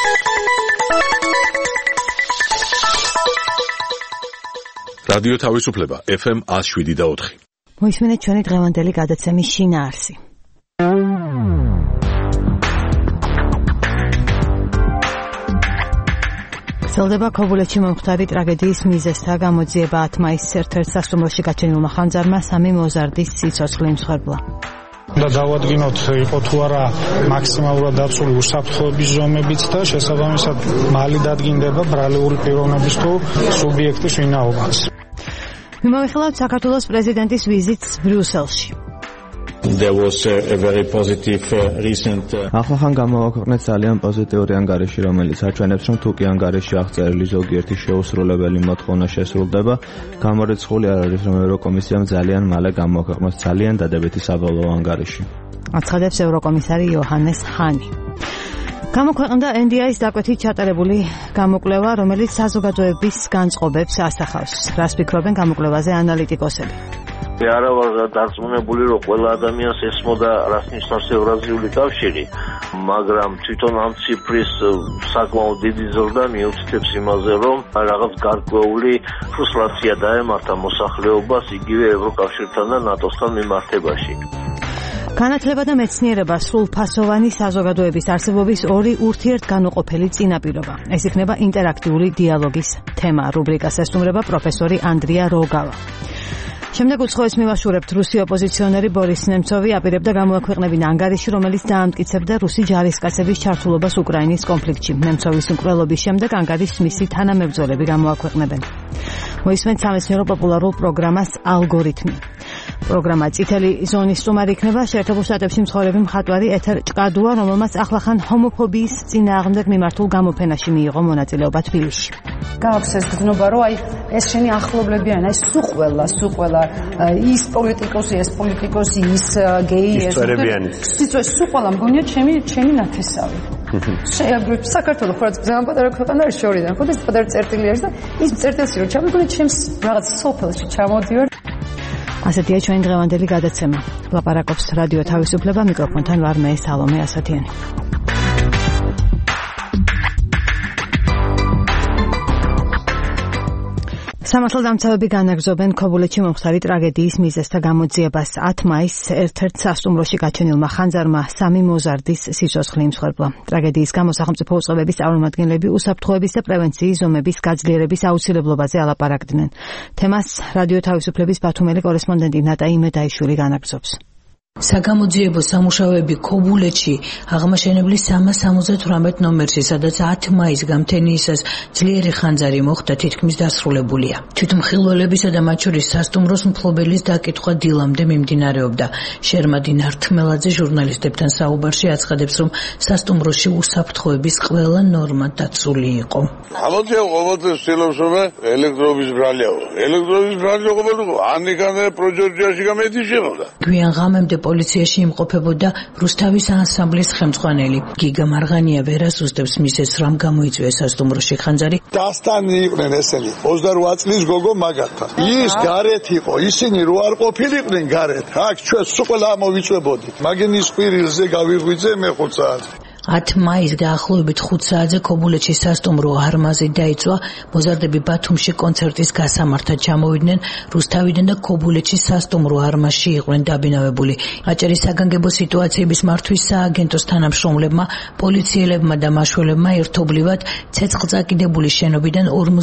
რადიო თავისუფლება FM 107.4. მოისმენთ ჩვენი დღევანდელი გადაცემის შინაარსი. სელდება ქობულეთში მომხდარი ტრაგედიის მიზეზთა გამოძიება 10 მაისს ერთ-ერთ სასტუმროში გაჩენილმა ხანძარმა 3 მოზარდის სიცოცხლე იმსხვერპლა. და დავადგინოთ იყო თუ არა მაქსიმალურად დაცული უსაფრთხოების ზომებით და შესაბამისად მალე დადგინდება ბრალეული პიროვნების თუ სუბიექტის ვინაობაც. მიმოიხილავთ საქართველოს პრეზიდენტის ვიზიტს ბრიუსელში. There was a very positive recent ახალ გამოვაქვეყნეთ ძალიან პოზიტიური ანგარიში, რომელიც აჩვენებს, რომ თუ კი ანგარიში აღწერილი ზოგიერთი შეუსრულებელი მოთხოვნა შესრულდება, გამორიცხული არ არის, რომ ევროკომისიამ ძალიან მალე გამოვაქვეყნოს ძალიან დადებითი საბოლოო ანგარიში. აცხადებს ევროკომისარი იოჰანეს ჰანი. გამოქვეყნდა NDI-ის დაკვეთით ჩატარებული გამოკვლევა, რომელიც საზოგადოების განწყობებს ასახავს. რას ფიქრობენ გამოკვლევაზე ანალიტიკოსები? არა ვარ დარწმუნებული, რომ ყველა ადამიანს ესმოდა რას ნიშნავს ევრაზიული კავშირი, მაგრამ თვითონ ამ ციფრის საკმაოდ დიდი ზრდა მიუთითებს იმაზე, რომ რაღაც გარკვეული ფრუსტრაცია დაემართა მოსახლეობას იგივე ევროკავშირთან და ნატოსთან მიმართებაში. განათლება და მეცნიერება სრულფასოვანი საზოგადოების არსებობის ორი ურთიერთგანუყოფელი წინაპირობა. ეს იქნება ინტერაქტიული დიალოგის თემა. რუბრიკას ესტუმრება პროფესორი ანდრია როგავა. შემდეგ უცხოეს მივაშურებთ რუსი ოპოზიციონერი ბორის ნემცოვი აპირებდა გამოაქვეყნებინა ანგარიში, რომელიც დაამტკიცებდა რუსი ჯარისკაცების ჩართულობას უკრაინის კონფლიქტში. ნემცოვის მკვლელობის შემდეგ ანგარიშს მისი თანამებრძოლები გამოაქვეყნებენ. მოისმენთ სამეცნიერო პოპულარულ პროგრამას ალგორითმი. პროგრამა წითელი ზონის სტუმარი იქნება შეერთებულ შტატებში მცხოვრები მხატვარი ეთერ ჭკადუა, რომელმაც ახლახან ჰომოფობიის წინააღმდეგ მიმართულ გამოფენაში მიიღო მონაწილეობა თბილისში. გააქვს ეს გზნობა, რომ ეს შენი ახლობლები არიან, სულ ყველა ის პოლიტიკოსი, ის გეი, ეს სულ ყველა მგონია ჩემი ნათესავი. შეაბრუნებს საქართველოს ხოაც ძალიან პატარა ქვეყანა არის შორიდან, ხო და ეს პატარა წერტილი არის და ის წერტილში რომ ჩამიგონე ჩემს რაღაც სოფელში ჩამოდივარ. ასეთია ჩვენი დღევანდელი გადაცემა. ლაპარაკობს რადიო თავისუფლება, მიკროფონთან ვარ მე სალომე ასათიანი. სამართალდამცავები განაგრძობენ ქობულეთში მომხდარი ტრაგედიის მიზეზთა გამოძიებას. 10 მაისს ერთ-ერთ სასტუმროში გაჩენილმა ხანძარმა 3 მოზარდის სიცოცხლე იმსხვერპლა. ტრაგედიის გამო სახელმწიფო უწყებების წარმომადგენლები უსაფრთხოების და პრევენციის ზომების გაძლიერების აუცილებლობაზე ალაპარაკდნენ. თემას რადიო თავისუფლების ბათუმელი კორესპონდენტი ნატა იმედაიშვილი განაგრძობს. საგამოძიებო სამუშაოები ქობულეთში აღმაშენებლის 378 ნომერში, სადაც 10 მაისს გამთენიისას ძლიერი ხანძარი მოხდა, თითქმის დასრულებულია. თვითმხილველებისა და მათ შორის სასტუმროს მფლობელის დაკითხვა დილამდე მიმდინარეობდა. შერმადინა რთმელაძე ჟურნალისტებთან საუბარში აცხადებს, რომ სასტუმროში უსაფრთხოების ყველა ნორმა დაცული იყო. ამოძიებო ყოველთვის ცდილობს, რომ ელექტროობის ბრალიაო. ელექტროობის ბრალი ყოველთვის ანიკანე პროჯექტიაში გამედიშებოდა. გვიან ღამემდე პოლიციაში იმყოფებოდა რუსთავის ანსამბლის ხელმძღვანელი. გიგა მარღანია ვერას უსდებს მისეს რამ გამოიწვია სასტუმროში ხანძარი. დასტანი იყვნენ ესენი 28 წლის გოგო მაგათა. ის გარეთ იყო, ისინი რო არ ყოფილიყვნენ გარეთ. აქ ჩვენ სულ ყველა ამოვიწვებოდით. მაგენის ყვირილზე გავიღვიძე მე 5 საათი. 10 მაისს დაახლოებით 5 საათზე ქობულეთში სასტუმრო არმაზი დაიწვა. მოზარდები ბათუმში კონცერტის გასამართად ჩამოვიდნენ. რუსთავიდან და ქობულეთში სასტუმრო არმაზში იყვნენ დაბინავებული. აჭარის საგანგებო სიტუაციების მართვის სააგენტოს თანამშრომლებმა, პოლიციელებმა და მაშველებმა ერთობლივად ცეცხლწაკიდებული შენობიდან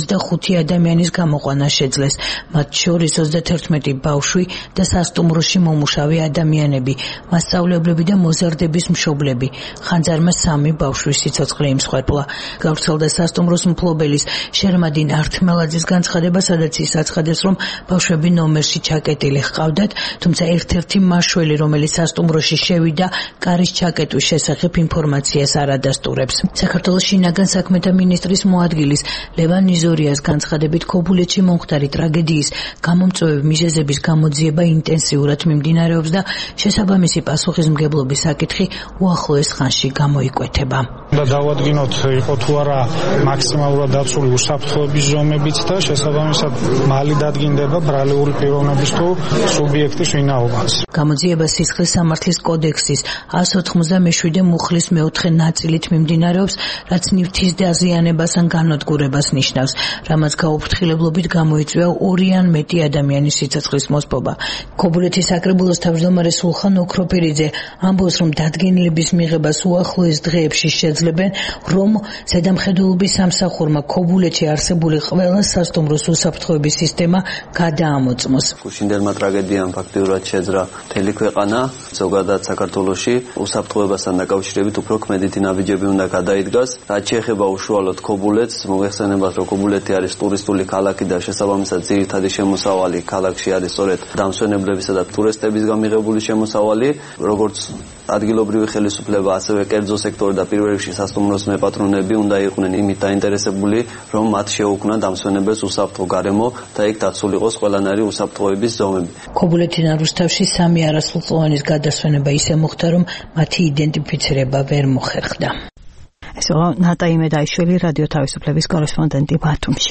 45 ადამიანის გამოყვანა შეძლეს. მათ შორის 31 ბავშვი და სასტუმროში მომუშავე ადამიანები, მასწავლებლები და მოზარდების მშობლები. ხანძარმა 3 ბავშვის სიცოცხლე იმსხვერპლა. გავრცელდა სასტუმროს მფლობელის შერმადინ ართმელაძის განცხადება, სადაც ის აცხადებს, რომ ბავშვები ნომერში ჩაკეტილი ჰყავდათ, თუმცა ერთ-ერთი მაშველი, რომელიც სასტუმროში შევიდა, კარის ჩაკეტვის შესახებ ინფორმაციას არ ადასტურებს. საქართველოს შინაგან საქმეთა მინისტრის მოადგილის ლევან ნიზორიას განცხადებით, ქობულეთში მომხდარი ტრაგედიის გამომწვევი მიზეზების გამოძიება ინტენსიურად მიმდინარეობს და შესაბამისი პასუხისმგებლობის საკითხი უახლოეს ხანში გამოიკვეთა. გამოიკვეთება. და დავადგინოთ იყო თუ არა მაქსიმალურად დაცული უსაფრთხოების ზომებით და შესაბამისად მალი დადგინდება ბრალეული პიროვნების თუ სუბიექტის ვინაობას. გამოძიება სისხლის სამართლის კოდექსის 197 მუხლის მეოთხე ნაწილით მიმდინარეობს, რაც ნივთის დაზიანებას ან განადგურებას ნიშნავს, რამაც გაუფრთხილებლობით გამოიწვია 2 ან მეტი ადამიანის სიცოცხლის მოსპობა. ქობულეთის საკრებულოს თავმჯდომარე სულხან ოქროფერიძე ამბობს, რომ დადგენილების მიღებას უახლოეს დღეებში შეძლებენ, რომ ზედამხედველობის სამსახურმა ქობულეთში არსებული ყველა სასტუმროს უსაფრთხოების სისტემა გადაამოწმოს. გუშინდელმა ტრაგედიამ ფაქტიურად შეძრა მთელი ქვეყანა, ზოგადად საქართველოში უსაფრთხოებასთან დაკავშირებით უფრო ქმედითი ნაბიჯები უნდა გადაიდგას. რაც შეეხება უშუალოდ ქობულეთს, მოგეხსენებათ, რომ ქობულეთი არის ტურისტული ქალაქი და შესაბამისად ძირითადი შემოსავალი ქალაქში არის სწორედ დამსვენებლებისა და ტურისტებისგან მიღებული შემოსავალი, როგორც ადგილობრივი ხელისუფლება, ასევე კერძო სექტორი და პირველ რიგში სასტუმროს მეპატრონები უნდა იყვნენ იმით დაინტერესებული, რომ მათ შეუქმნათ დამსვენებელს უსაფრთხო გარემო და იქ დაცული იყოს ყველანაირი უსაფრთხოების ზომები. ქობულეთიდან რუსთავში 3 არასრულწლოვანის გადასვენება ისე მოხდა, რომ მათი იდენტიფიცირება ვერ მოხერხდა. ეს იყო ნატა იმედაიშვილი, რადიო თავისუფლების კორესპონდენტი ბათუმში.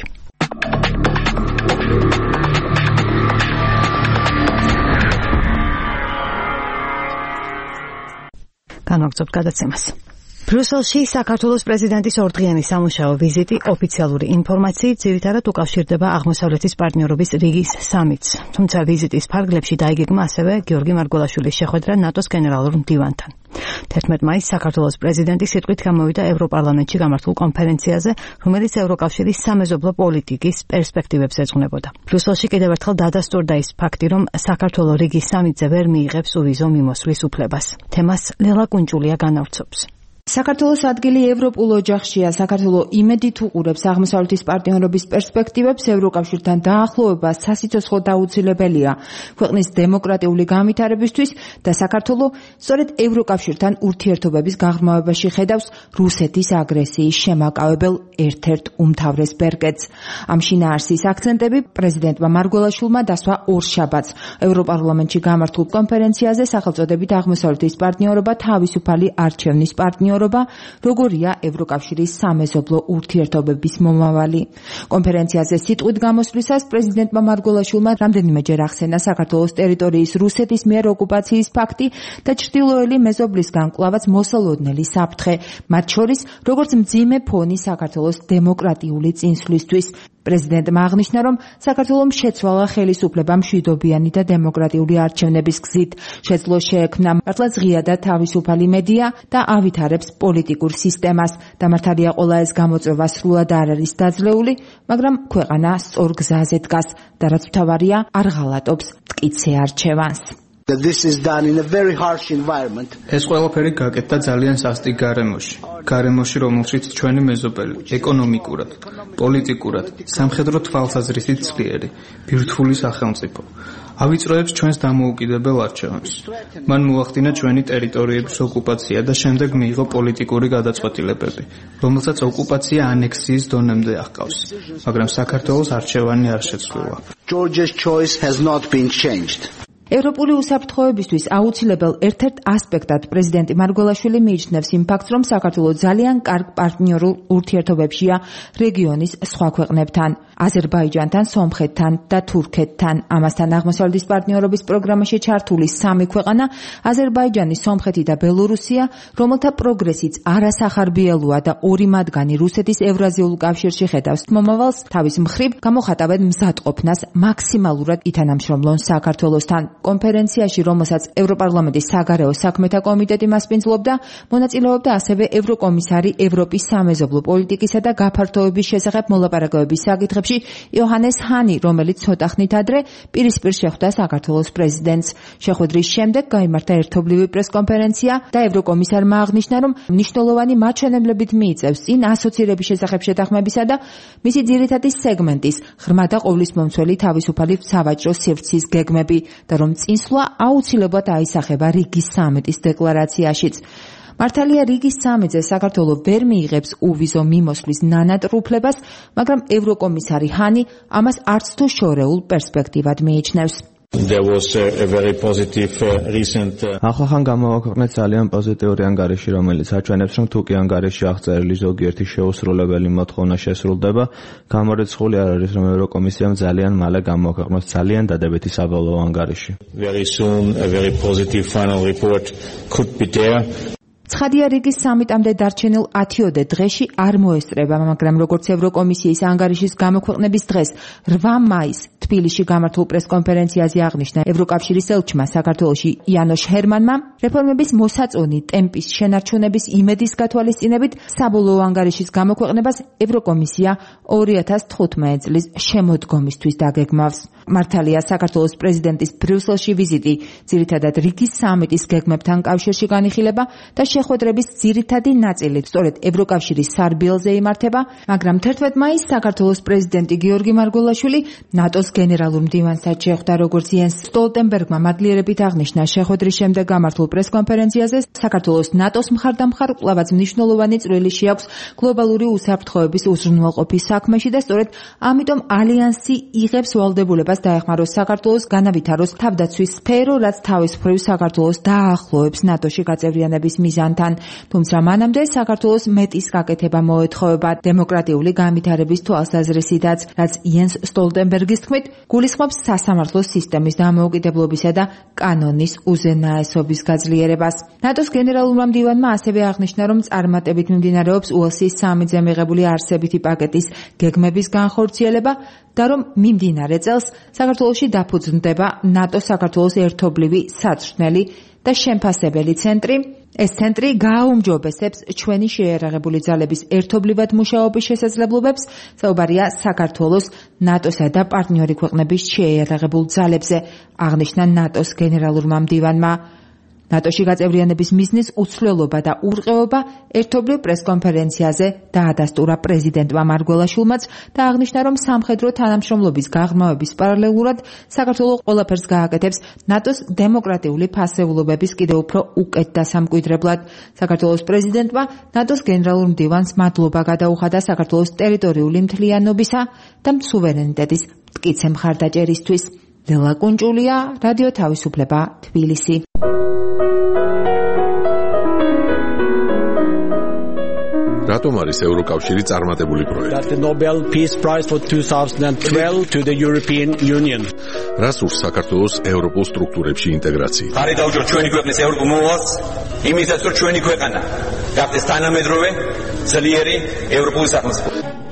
განვაგრძობთ გადაცემას. ბრიუსელში საქართველოს პრეზიდენტის ორდღიანი სამუშაო ვიზიტი ოფიციალური ინფორმაციით ძირითადად უკავშირდება აღმოსავლეთის პარტნიორობის რიგის სამიტს. თუმცა ვიზიტის ფარგლებში დაიგეგმა ასევე გიორგი მარგველაშვილის შეხვედრა ნატოს გენერალურ მდივანთან. 11 მაისს საქართველოს პრეზიდენტი სიტყვით გამოვიდა ევროპარლამენტში გამართულ კონფერენციაზე, რომელიც ევროკავშირის სამეზობლო პოლიტიკის პერსპექტივებს ეძღვნებოდა. ბრიუსელში კიდევ ერთხელ დადასტურდა ის ფაქტი, რომ საქართველო რიგის სამიტზე ვერ მიიღებს უვიზო მიმოსვლის უფლებას. თემას ლელა კუნჭულია განავრცობს. საქართველოს ადგილი ევროპულ ოჯახშია. საქართველო იმედით უყურებს აღმოსავლეთის პარტნიორობის პერსპექტივებს, ევროკავშირთან დაახლოება სასიცოცხლოდ აუცილებელია ქვეყნის დემოკრატიული განვითარებისთვის და საქართველო სწორედ ევროკავშირთან ურთიერთობების გაღრმავებაში ხედავს რუსეთის აგრესიის შემაკავებელ ერთ-ერთ უმთავრეს ბერკეტს. ამ შინაარსის აქცენტები პრეზიდენტმა მარგველაშვილმა დასვა ორშაბათს ევროპარლამენტში გამართულ კონფერენციაზე სახელწოდებით აღმოსავლეთის პარტნიორობა თავისუფალი არჩევნის პარტნიორობა, როგორია ევროკავშირის სამეზობლო ურთიერთობების მომავალი. კონფერენციაზე სიტყვით გამოსვლისას პრეზიდენტმა მარგველაშვილმა რამდენიმეჯერ ახსენა საქართველოს ტერიტორიის რუსეთის მიერ ოკუპაციის ფაქტი და ჩრდილოელი მეზობლისგან კვლავაც მოსალოდნელი საფრთხე, მათ შორის როგორც მძიმე ფონი საქართველოს დემოკრატიული წინსვლისთვის. პრეზიდენტმა აღნიშნა, რომ საქართველომ შეცვალა ხელისუფლება მშვიდობიანი და დემოკრატიული არჩევნების გზით. შეძლო შეექმნა მართლაც ღია და თავისუფალი მედია და ავითარებს პოლიტიკურ სისტემას. დამართალია ყველა ეს გამოწვევა სრულად არ არის დაძლეული, მაგრამ ქვეყანა სწორ გზაზე დგას და რაც მთავარია, არ ღალატობს მტკიცე არჩევანს. ეს ყველაფერი გაკეთდა ძალიან სასტიკ გარემოში, რომელშიც ჩვენი მეზობელი ეკონომიკურად, პოლიტიკურად, სამხედრო თვალსაზრისით ძლიერი, ბირთვული სახელმწიფო ავიწროებს ჩვენს დამოუკიდებელ არჩევანს. მან მოახდინა ჩვენი ტერიტორიების ოკუპაცია და შემდეგ მიიღო პოლიტიკური გადაწყვეტილებები, რომელსაც ოკუპაცია ანექსიის დონემდე აღყავს, მაგრამ საქართველოს არჩევანი არ შეცვლილა. ევროპული უსაფრთხოებისთვის აუცილებელ ერთ-ერთ ასპექტად პრეზიდენტი მარგველაშვილი მიიჩნევს იმ ფაქტს, რომ საქართველო ძალიან კარგ პარტნიორულ ურთიერთობებშია რეგიონის სხვა ქვეყნებთან, აზერბაიჯანთან, სომხეთთან და თურქეთთან. ამასთან აღმოსავლეთის პარტნიორობის პროგრამაში ჩართული 3 ქვეყანა, აზერბაიჯანი, სომხეთი და ბელორუსია, რომელთა პროგრესიც არასახარბიელოა და 2 მათგანი რუსეთის ევრაზიულ კავშირში ხედავს მომავალს, თავის მხრივ გამოხატავენ მზადყოფნას მაქსიმალურად ითანამშრომლონ საქართველოსთან. კონფერენციაში, რომელსაც ევროპარლამენტის საგარეო საქმეთა კომიტეტი მასპინძლობდა, მონაწილეობდა ასევე ევროკომისარი ევროპის სამეზობლო პოლიტიკისა და გაფართოების შესახებ მოლაპარაკებების საკითხებში იოჰანეს ჰანი, რომელიც ცოტა ხნით ადრე პირისპირ შეხვდა საქართველოს პრეზიდენტს. შეხვედრის შემდეგ გაიმართა ერთობლივი პრესკონფერენცია და ევროკომისარმა აღნიშნა, რომ მნიშვნელოვანი მაჩვენებლებით მიიწევს წინ ასოცირების შესახებ შეთანხმებისა და მისი ძირითადი სეგმენტის ღრმა და ყოვლისმომცველი თავისუფალი სავაჭრო სივრცის გეგმები და რომ წინსვლა აუცილებლად აისახება რიგის სამიტის დეკლარაციაშიც. მართალია რიგის სამიტზე საქართველო ვერ მიიღებს უვიზო მიმოსვლის ნანატრუფლებას, მაგრამ ევროკომისარი ჰანი ამას არც თუ შორეულ პერსპექტივად მიიჩნევს. There was a very positive recent ახალხან გამოვაქვეყნეთ ძალიან პოზიტიური ანგარიში, რომელიც აჩვენებს, რომ თუკი ანგარიში აღწერილი ზოგიერთი შეუსრულებელი მოთხოვნა შესრულდება, გამორიცხული არ არის, რომ ევროკომისიამ ძალიან მალე გამოვაქვეყნოს ძალიან დადებითი საბოლოო ანგარიში. Very soon a very positive final report could be there. ცხადია რიგის სამიტამდე დარჩენილ 10-ოდე დღეში არ მოესწრება, მაგრამ როგორც ევროკომისიის ანგარიშის გამოქვეყნების დღეს 8 მაისს თბილისში გამართულ პრესკონფერენციაზე აღნიშნა ევროკავშირის ელჩმა საქართველოში იანოშ ჰერმანმა, რეფორმების მოსაწონი ტემპის შენარჩუნების იმედის გათვალისწინებით საბოლოო ანგარიშის გამოქვეყნებას ევროკომისია 2015 წლის შემოდგომისთვის დაგეგმავს. მართალია საქართველოს პრეზიდენტის ბრიუსელში ვიზიტი ძირითადად რიგის სამიტის გეგმებთან კავშირში განიხილება და შეხვედრების ძირითადი ნაწილი სწორედ ევროკავშირის სარბიელზე იმართება, მაგრამ 11 მაისს საქართველოს პრეზიდენტი გიორგი მარგველაშვილი ნატოს გენერალურ მდივანსაც შეხვდა, როგორც იენს სტოლტენბერგმა მადლიერებით აღნიშნა შეხვედრის შემდეგ გამართულ პრესკონფერენციაზე, საქართველოს ნატოს მხარდამხარ კვლავაც მნიშვნელოვანი წვლილი შეაქვს გლობალური უსაფრთხოების უზრუნველყოფის საქმეში და სწორედ ამიტომ ალიანსი იღებს ვალდებულებას დაეხმაროს საქართველოს განავითაროს თავდაცვის სფერო, რაც თავის მხრივ საქართველოს დაახლოებს ნატოში გაწევრიანების მიზანთან. თუმცა მანამდე საქართველოს მეტის გაკეთება მოეთხოვება დემოკრატიული განვითარების თვალსაზრისითაც, რაც იენს სტოლტენბერგის თქმით გულისხმობს სასამართლოს სისტემის დამოუკიდებლობისა და კანონის უზენაესობის გაძლიერებას. ნატოს გენერალურმა მდივანმა ასევე აღნიშნა, რომ წარმატებით მიმდინარეობს უელსის სამიტზე მიღებული არსებითი პაკეტის გეგმების განხორციელება და რომ მიმდინარე წელს საქართველოში დაფუძნდება ნატო-საქართველოს ერთობლივი საწვრთნელი და შემფასებელი ცენტრი. ეს ცენტრი გააუმჯობესებს ჩვენი შეიარაღებული ძალების ერთობლივად მუშაობის შესაძლებლობებს, საუბარია საქართველოს, ნატოსა და პარტნიორი ქვეყნების შეიარაღებულ ძალებზე, აღნიშნა ნატოს გენერალურმა მდივანმა. ნატოში გაწევრიანების მიზნის უცვლელობა და ურყეობა ერთობლივ პრესკონფერენციაზე დაადასტურა პრეზიდენტმა მარგველაშვილმაც და აღნიშნა, რომ სამხედრო თანამშრომლობის გაღრმავების პარალელურად საქართველოს ყველაფერს გააკეთებს ნატოს დემოკრატიული ფასეულობების კიდევ უფრო უკეთ დასამკვიდრებლად. საქართველოს პრეზიდენტმა ნატოს გენერალურ მდივანს მადლობა გადაუხადა საქართველოს ტერიტორიული მთლიანობისა და სუვერენიტეტის მტკიცე მხარდაჭერისთვის. ლელა კუნჭულია, რადიო თავისუფლება, თბილისი. რატომ არის ევროკავშირი წარმატებული პროექტი? The Nobel Peace Prize for 2012 to the European Union. რას ურს საქართველოს ევროპულ სტრუქტურებში ინტეგრაცია? ხარი დაუჯეროთ ჩვენი ქვეყნის ევროპულ მოვალს, იმისათვის რომ ჩვენი ქვეყანა გახდეს თანამედროვე, ძლიერი ევროპული სახელმწიფო.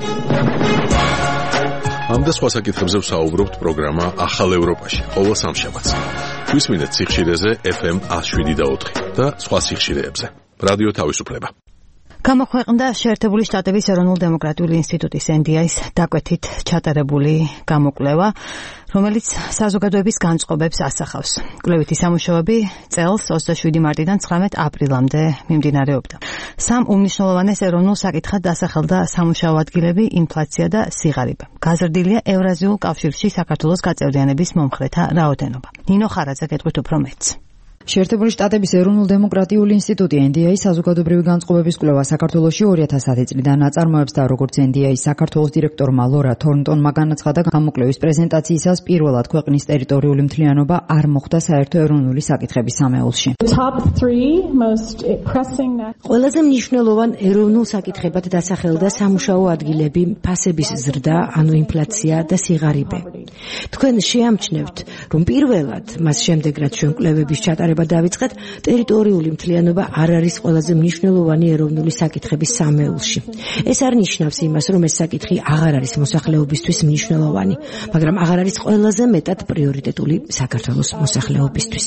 ამ და სხვა საკითხებზე ვსაუბრობთ პროგრამა ახალ ევროპაში, ყოველ სამშაბათს. გვისმინეთ სიხშირეზე FM 107.4 და სხვა სიხშირეებზე. რადიო თავისუფლება. გამოქვეყნდა შეერთებული შტატების ეროვნულ დემოკრატიული ინსტიტუტის NDI-ს დაკვეთით ჩატარებული გამოკვლევა, რომელიც საზოგადოების განწყობებს ასახავს. კვლევითი სამუშაოები წელს 27 მარტიდან 19 აპრილამდე მიმდინარეობდა. სამ უმნიშვნელოვანეს ეროვნულ საკითხად დასახელდა სამუშაო ადგილები, ინფლაცია და სიღარიბე. გაზრდილია ევრაზიულ კავშირში საქართველოს გაწევრიანების მომხრეთა რაოდენობა. ნინო ხარაძე გეტყვით უფრო მეტს. შეერთებული შტატების ეროვნულ დემოკრატიული ინსტიტუტი NDI საზოგადოებრივი განწყობების კვლევა საქართველოში 2010 წლიდან აწარმოებს და როგორც NDI საქართველოს დირექტორმა ლორა თორნტონმა განაცხადა, გამოკვლევის პრეზენტაციისას პირველად ქვეყნის ტერიტორიული მთლიანობა არ მოხვდა საერთო ეროვნული საკითხების სამეულში. ყველაზე მნიშვნელოვან ეროვნულ საკითხებად დასახელდა სამუშაო ადგილები, ფასების ზრდა, ანუ ინფლაცია და სიღარიბე. თქვენ შეამჩნევთ, რომ პირველად, მას შემდეგ რაც ჩვენ კვლევების ჩატარება დავიწყეთ, ტერიტორიული მთლიანობა არ არის ყველაზე მნიშვნელოვანი ეროვნული საკითხების სამეულში. ეს არ ნიშნავს იმას, რომ ეს საკითხი აღარ არის მოსახლეობისთვის მნიშვნელოვანი, მაგრამ აღარ არის ყველაზე მეტად პრიორიტეტული საქართველოს მოსახლეობისთვის.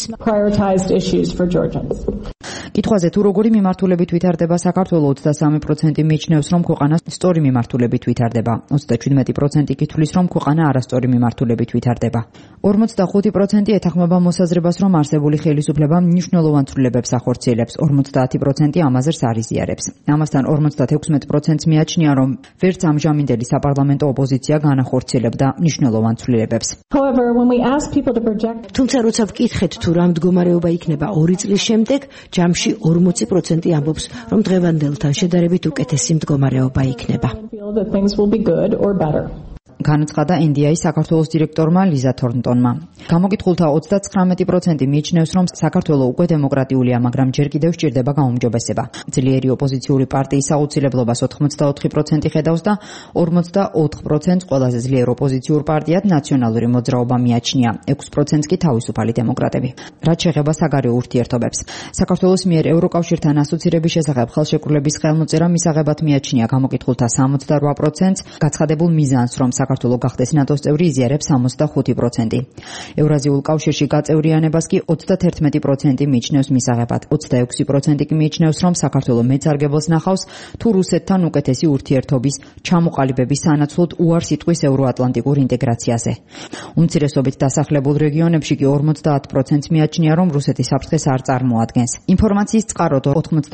კითხვაზე თუ როგორი მიმართულებით ვითარდება საქართველო, 23% მიიჩნევს, რომ ქვეყანა სწორი მიმართულებით ვითარდება. 37% ითვლის, რომ ქვეყანა არასწორი მიმართულებით ვითარდება. 45% ეთანხმება მოსაზრებას, რომ არსებული ხელისუფლება მნიშვნელოვან ცვლილებებს ახორციელებს, 50% ამაზრს არ იზიარებს. ამასთან 56% მიაჩნია, რომ ვერც ამჟამინდელი საპარლამენტო ოპოზიცია განახორციელებდა მნიშვნელოვან ცვლილებებს. თუმცა როცა ვკითხეთ თუ რა მდგომარეობა იქნება 2 წლის შემდეგ, ჯამში 40% ამბობს, რომ დღევანდელთან შედარებით უკეთესი მდგომარეობა იქნება. განაცხადა NDI-ის საქართველოს დირექტორმა ლიზა თორნტონმა. გამოკითხულთა 39% მიიჩნევს, რომ საქართველო უკვე დემოკრატიულია, მაგრამ ჯერ კიდევ სჭირდება გაუმჯობესება. ძლიერი ოპოზიციური პარტიის აუცილებლობას 84% ხედავს და 44% ყველაზე ძლიერ ოპოზიციურ პარტიად ნაციონალური მოძრაობა მიაჩნია, 6% კი თავისუფალი დემოკრატები. რაც შეეხება საგარეო ურთიერთობებს, საქართველოს მიერ ევროკავშირთან ასოცირების შესახებ ხელშეკრულების ხელმოწერა მისაღებად მიაჩნია გამოკითხულთა 68%, გაცხადებულ მიზანს, რომ საქართველო გახდეს ნატოს წევრი, იზიარებს 65%. ევრაზიულ კავშირში გაწევრიანებას კი 31% მიიჩნევს მისაღებად, 26% კი მიიჩნევს, რომ საქართველო მეწარგებელს ნახავს თუ რუსეთთან უკეთესი ურთიერთობის ჩამოყალიბების სანაცვლოდ უარს იტყვის ევროატლანტიკურ ინტეგრაციაზე. უმცირესობით დასახლებულ რეგიონებში კი 50% მიაჩნია, რომ რუსეთის საფრთხეს არ წარმოადგენს. ინფორმაციის წყაროდ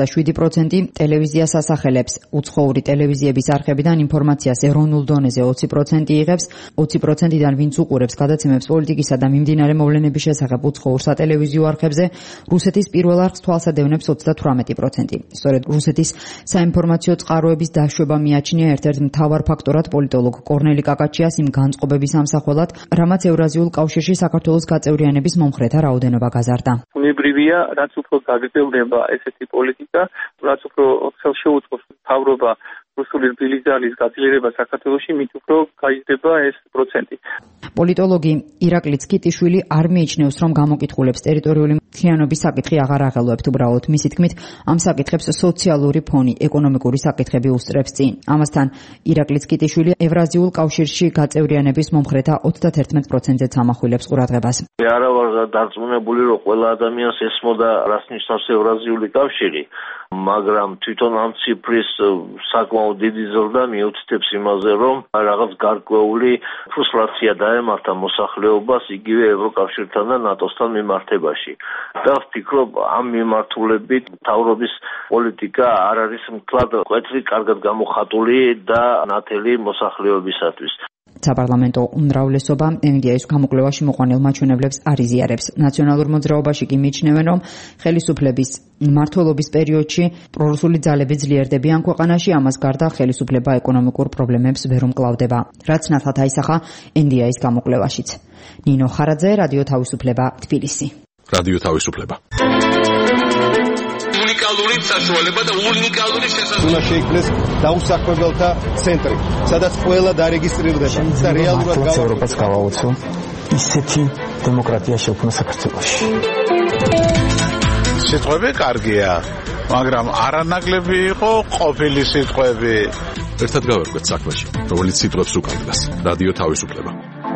87% ტელევიზიას ასახელებს, უცხოური ტელევიზიების არხებიდან ინფორმაციას ეროვნულ დონეზე 20% იღებს, 20%-დან ვინც უყურებს გადაცემებს პოლიტიკისა და მიმდინარე მოვლენების შესახებ უცხოურ სატელევიზიო არხებზე, რუსეთის პირველ არხს თვალსადევნებს 38%. სწორედ რუსეთის საინფორმაციო წყაროების დაშვება მიაჩნია ერთ-ერთ მთავარ ფაქტორად პოლიტოლოგ კორნელი კაკაჩიას იმ განწყობების ამსახველად, რამაც ევრაზიულ კავშირში საქართველოს გაწევრიანების მომხრეთა რაოდენობა გაზარდა. უნებრივია, რაც უფრო გაგრძელდება ესეთი პოლიტიკა, რაც უფრო ხელშეუწყობს მთავრობა რუსული რბილი ძალის გაძლიერება საქართველოში, მით უფრო გაიზრდება ეს პროცენტი. პოლიტოლოგი ირაკლი ცკიტიშვილი არ მიიჩნევს, რომ გამოკითხულებს ტერიტორიული მთლიანობის საკითხი აღარ აღელვებთ. უბრალოდ მისი თქმით, ამ საკითხებს სოციალური ფონი, ეკონომიკური საკითხები უსწრებს წინ. ამასთან ირაკლი ცკიტიშვილი ევრაზიულ კავშირში გაწევრიანების მომხრეთა 31%-ზე ამახვილებს ყურადღებას. არა ვარ დარწმუნებული, რომ ყველა ადამიანს ესმოდა რას ნიშნავს ევრაზიული კავშირი, მაგრამ თვითონ ამ ციფრის საკმაოდ დიდი ზრდა მიუთითებს იმაზე, რომ რაღაც გარკვეული ფრუსტრაცია დაემართა მოსახლეობას იგივე ევროკავშირთან და ნატოსთან მიმართებაში. და ვფიქრობ, ამ მიმართულებით მთავრობის პოლიტიკა არ არის მკლად მკვეთრი, კარგად გამოხატული და ნათელი მოსახლეობისათვის. საპარლამენტო უმრავლესობა NDI-ის გამოკვლევაში მოყვანილ მაჩვენებლებს არ იზიარებს. ნაციონალურ მოძრაობაში კი მიიჩნევენ, რომ ხელისუფლების მმართველობის პერიოდში პრორუსული ძალები ძლიერდებიან ქვეყანაში, ამას გარდა ხელისუფლება ეკონომიკურ პრობლემებს ვერ უმკლავდება, რაც ნათლად აისახა NDI-ის გამოკვლევაშიც. ნინო ხარაძე, რადიო თავისუფლება, თბილისი. რადიო თავისუფლება. უნიკალური საშუალება და უნიკალური შესაძლებლობა. უნდა შეიქმნეს დაუსაქმებელთა ცენტრი, სადაც ყველა დარეგისტრირდება და რეალურად ევროპას გავაოცო ისეთი დემოკრატია შექმნა საქართველოში. სიტყვები კარგია, მაგრამ არანაკლები იყო ყოფილი სიტყვები. ერთად გავერკვეთ საქმეში, რომელიც სიტყვებს უკავშირდება. რადიო თავისუფლება.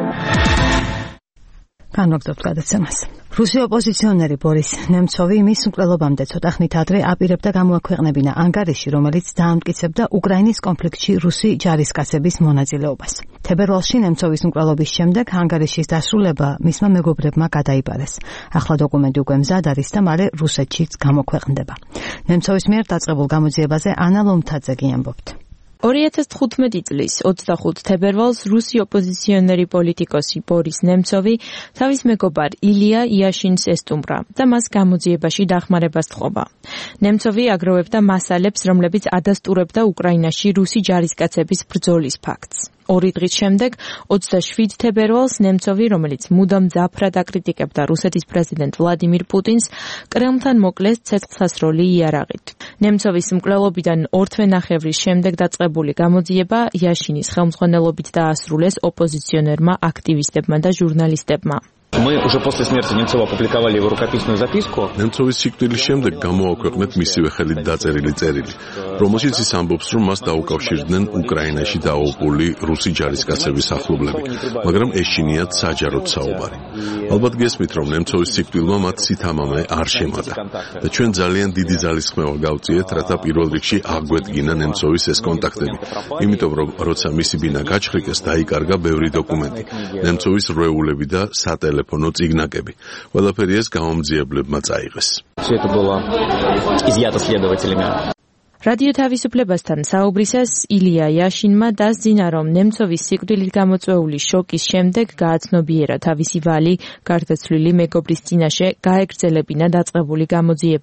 განვაგრძობთ გადაცემას. რუსი ოპოზიციონერი ბორის ნემცოვი მის მკვლელობამდე ცოტა ხნით ადრე აპირებდა გამოაქვეყნებინა ანგარიში, რომელიც დაამტკიცებდა უკრაინის კონფლიქტში რუსი ჯარისკაცების მონაწილეობას. თებერვალში ნემცოვის მკვლელობის შემდეგ ანგარიშის დასრულება მისმა მეგობრებმა გადაიბარეს. ახლა დოკუმენტი უკვე მზად არის და მალე რუსეთშიც გამოქვეყნდება. ნემცოვის მიერ დაწყებულ გამოძიებაზე ანა ლომთაძე ამბობთ. 2015 წლის 25 თებერვალს რუსი ოპოზიციონერი პოლიტიკოსი ბორის ნემცოვი თავის მეგობარ ილია იაშინს ესტუმრა და მას გამოძიებაში დახმარებას თხოვა. ნემცოვი აგროვებდა მასალებს, რომლებიც ადასტურებდა უკრაინაში რუსი ჯარისკაცების ბრძოლის ფაქტს. 2 დღის შემდეგ 27 თებერვალს ნემცოვი, რომელიც მუდამ ძაფრად აკრიტიკებდა რუსეთის პრეზიდენტ ვლადიმირ პუტინს, კრემლთან მოკლეს ცეცხლსასროლი იარაღით. ნემცოვის მკვლელობიდან 2 თვენახევრის შემდეგ დაწყებული გამოძიება იაშინის ხელმძღვანელობით დაასრულეს ოპოზიციონერმა, აქტივისტებმა და ჟურნალისტებმა. Мы уже после смерти Немцова опубликовали его рукописную записку. ნემცოვის სიკვდილის შემდეგ გამოაქვეყნეთ მისივე ხელით დაწერილი წერილი, რომელშიც ის ამბობს, რომ მას დაუკავშირდნენ უკრაინაში დაუყული რუსი ჯარისკაცების ახლობლები, მაგრამ ეშინიათ საჯაროდ საუბარი. ალბათ გესმით, რომ ნემცოვის სიკვდილმა მათ სითამამე არ შემატა და ჩვენ ძალიან დიდი ძალისხმევა გავწიეთ, რათა პირველ რიგში აგვედგინა ნემცოვის ეს კონტაქტები. იმიტომ რომ როცა მისი ბინა გაჩხრიკეს, დაიკარგა ბევრი დოკუმენტი, ნემცოვის რვეულები და სატელეფონო წიგნაკები. ყველაფერი ეს გამომძიებლებმა წაიღეს. Все это было изъято следователями. რადიო თავისუფლებასთან საუბრისას ილია იაშინმა დასძინა, რომ ნემცოვის სიკვდილით გამოწვეული შოკის შემდეგ გააცნობიერა თავისი ვალი გარდაცვლილი მეგობრის წინაშე გაეგრძელებინა დაწყებული გამოძიება.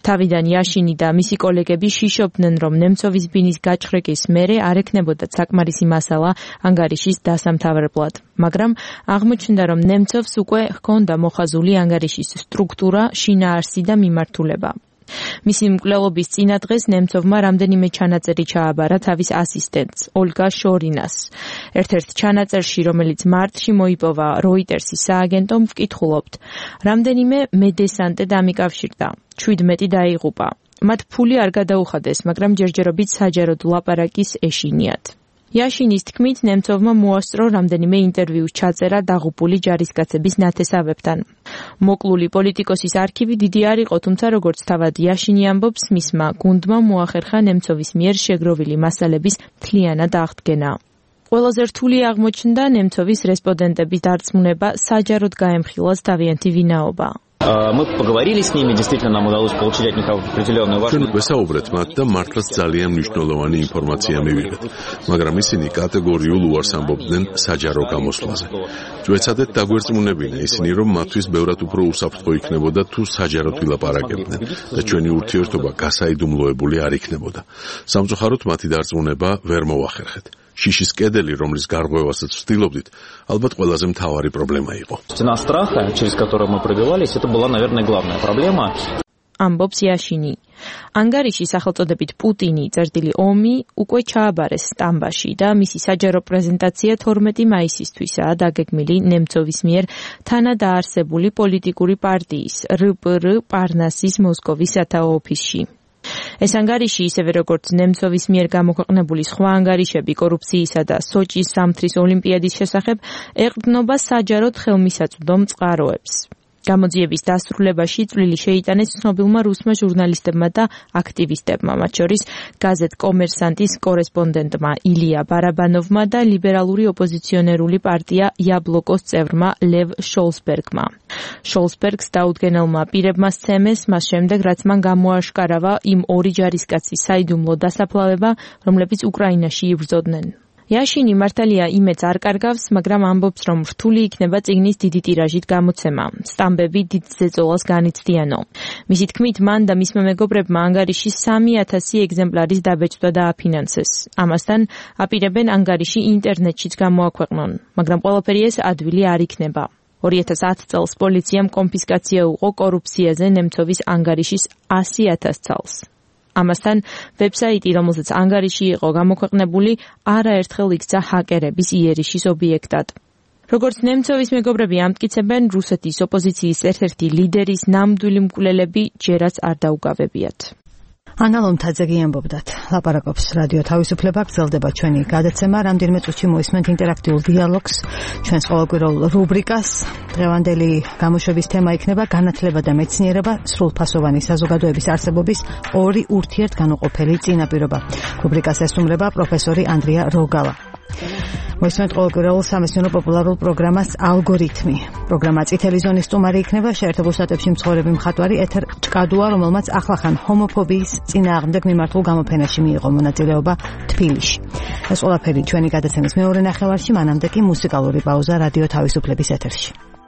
თავიდან იაშინი და მისი კოლეგები შიშობდნენ, რომ ნემცოვის ბინის გაჭრეკის მერე არ ექნებოდათ საკმარისი მასალა ანგარიშის დასამთავრებლად. მაგრამ აღმოჩნდა, რომ ნემცოვს უკვე ჰქონდა მოხაზული ანგარიშის სტრუქტურა, შინაარსი და მიმართულება. მისი მკვლელობის წინა დღეს ნემცოვმა რამდენიმე ჩანაწერი ჩააბარა თავის ასისტენტს, ოლგა შორინას. ერთ-ერთ ჩანაწერში, რომელიც მარტში მოიპოვა როიტერსის სააგენტომ, ვკითხულობთ. რამდენიმე მედესანტე დამიკავშირდა, 17 დაიღუპა. მათ ფული არ გადაუხადეს, მაგრამ ჯერჯერობით საჯაროდ ლაპარაკის ეშინიათ. იაშინის თქმით, ნემცოვმა მოასწრო რამდენიმე ინტერვიუს ჩაწერა დაღუპული ჯარისკაცების ნათესავებთან. მოკლული პოლიტიკოსის არქივი დიდი არ იყო, თუმცა როგორც თავად იაშინი ამბობს, მისმა გუნდმა მოახერხა ნემცოვის მიერ შეგროვილი მასალების მთლიანად აღდგენა. ყველაზე რთული აღმოჩნდა ნემცოვის რესპონდენტების დარწმუნება, საჯაროდ გაემხილას თავიანთი ვინაობა. Мы поговорили с ними, действительно нам удалось получить от них определенную важную. ვესაუბრეთ მათ და მართლაც ძალიან მნიშვნელოვანი ინფორმაცია მივიღეთ, მაგრამ ისინი კატეგორიულ უარს ამბობდნენ საჯარო გამოსვლაზე. ვეცადეთ დაგვერწმუნებინა ისინი, რომ მათთვის ბევრად უფრო უსაფრთხო იქნებოდა თუ საჯაროდ ვილაპარაკებდნენ და ჩვენი ურთიერთობა გასაიდუმლოებული არ იქნებოდა. სამწუხაროდ მათი დარწმუნება ვერ მოახერხეთ. შიშის კედელი, რომლის გარღვევასაც ვცდილობდით, ალბათ ყველაზე მთავარი პრობლემა იყო. Цена страха, через которую мы пробивались, это была, наверное, главная проблема. ამბობს იაშინი. ანგარიში სახელწოდებით პუტინი წერტილი ომი უკვე ჩააბარეს სტამბაში და მისი საჯარო პრეზენტაცია 12 მაისისთვისაა დაგეგმილი ნემცოვის მიერ თანადაარსებული პოლიტიკური პარტიის რპრ პარნასის მოსკოვის სათაო ოფისში. ეს ანგარიში, ისევე როგორც ნემცოვის მიერ გამოქვეყნებული სხვა ანგარიშები კორუფციისა და სოჭის სამთრის ოლიმპიადის შესახებ, ეყრდნობა საჯაროდ ხელმისაწვდომ წყაროებს. გამოძიების დასრულებაში წვლილი შეიტანეს ცნობილმა რუსმა ჟურნალისტებმა და აქტივისტებმა, მათ შორის გაზეთ კომერსანტის კორესპონდენტმა ილია ბარაბანოვმა და ლიბერალური ოპოზიციონერული პარტია იაბლოკოს წევრმა ლევ შოლსბერგმა. შოლსბერგს დაუდგენელმა პირებმა სცემეს მას შემდეგ, რაც მან გამოაშკარავა იმ ორი ჯარისკაცის საიდუმლო დასაფლავება, რომლებიც უკრაინაში იბრძოდნენ. იაშინი მართალია იმედს არ კარგავს, მაგრამ ამბობს, რომ რთული იქნება წიგნის დიდი ტირაჟით გამოცემა. სტამბები დიდ ზეწოლას განიცდიანო. მისი თქმით, მან და მისმა მეგობრებმა ანგარიში 3000 ეგზემპლარის დაბეჭდა დააფინანსეს. ამასთან აპირებენ ანგარიში ინტერნეტშიც გამოაქვეყნონ, მაგრამ ყველაფერი ეს ადვილი არ იქნება. 2010 წელს პოლიციამ კონფისკაცია უყო კორუფციაზე ნემცოვის ანგარიშის 100,000 წელს. ამასთან ვებსაიტი, რომელზეც ანგარიში იყო გამოქვეყნებული, არაერთხელ იქცა ჰაკერების იერიშის ობიექტად. როგორც ნემცოვის მეგობრები ამტკიცებენ, რუსეთის ოპოზიციის ერთ-ერთი ლიდერის ნამდვილი მკვლელები ჯერაც არ დაუგავებიათ. ანა ლომთაძე ამბობდათ. ლაპარაკობს რადიო თავისუფლება, გრძელდება ჩვენი გადაცემა, რამდენიმე წუთში მოისმენთ ინტერაქტიულ დიალოგს, ჩვენს ყოველკვირეულ რუბრიკას. დღევანდელი გამოშვების თემა იქნება განათლება და მეცნიერება, სრულფასოვანი საზოგადოების არსებობის ორი ურთიერთგანუყოფელი წინაპირობა. რუბრიკას ესტუმრება პროფესორი ანდრია როგალა. მოისმენთ ყოველკვირეულ სამეცნიერო პოპულარულ პროგრამას ალგორითმი. პროგრამა წითელი ზონის სტუმარი იქნება, შეერთებულ შტატებში მცხოვრები მხატვარი ეთერ ჭკადუა, რომელმაც ახლახან ჰომოფობიის წინააღმდეგ მიმართულ გამოფენაში მიიღო მონაწილეობა თბილისში. ეს ყველაფერი ჩვენი გადაცემის მეორე ნახევარში, მანამდე კი მუსიკალური პაუზა რადიო თავისუფლების ეთერში.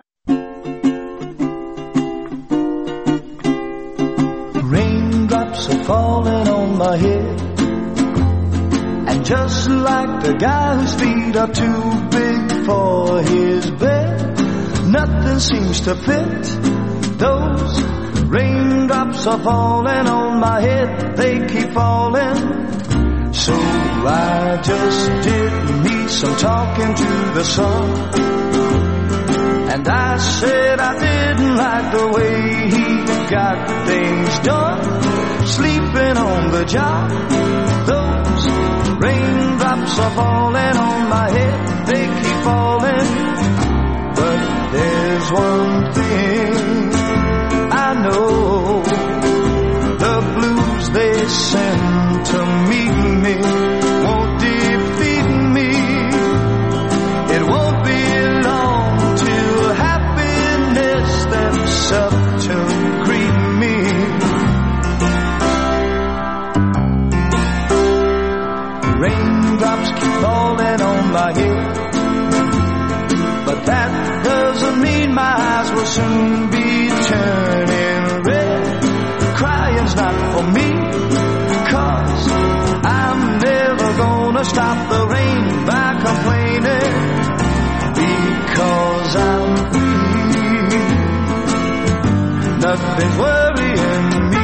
Raindrops are falling on my head. And just like the guy whose feet are too big for his bed, nothing seems to fit. Those raindrops are falling on my head, they keep falling. So I just did me some talking to the sun. And I said I didn't like the way he got things done, sleeping on the job. Those raindrops are falling on my head, they keep falling. But there's one thing I know, the blues they send to meet me won't defeat me. It won't be long till happiness steps up to greet me. Raindrops keep falling on my head, but that doesn't mean my eyes will soon be turning red. nothing's worrying me.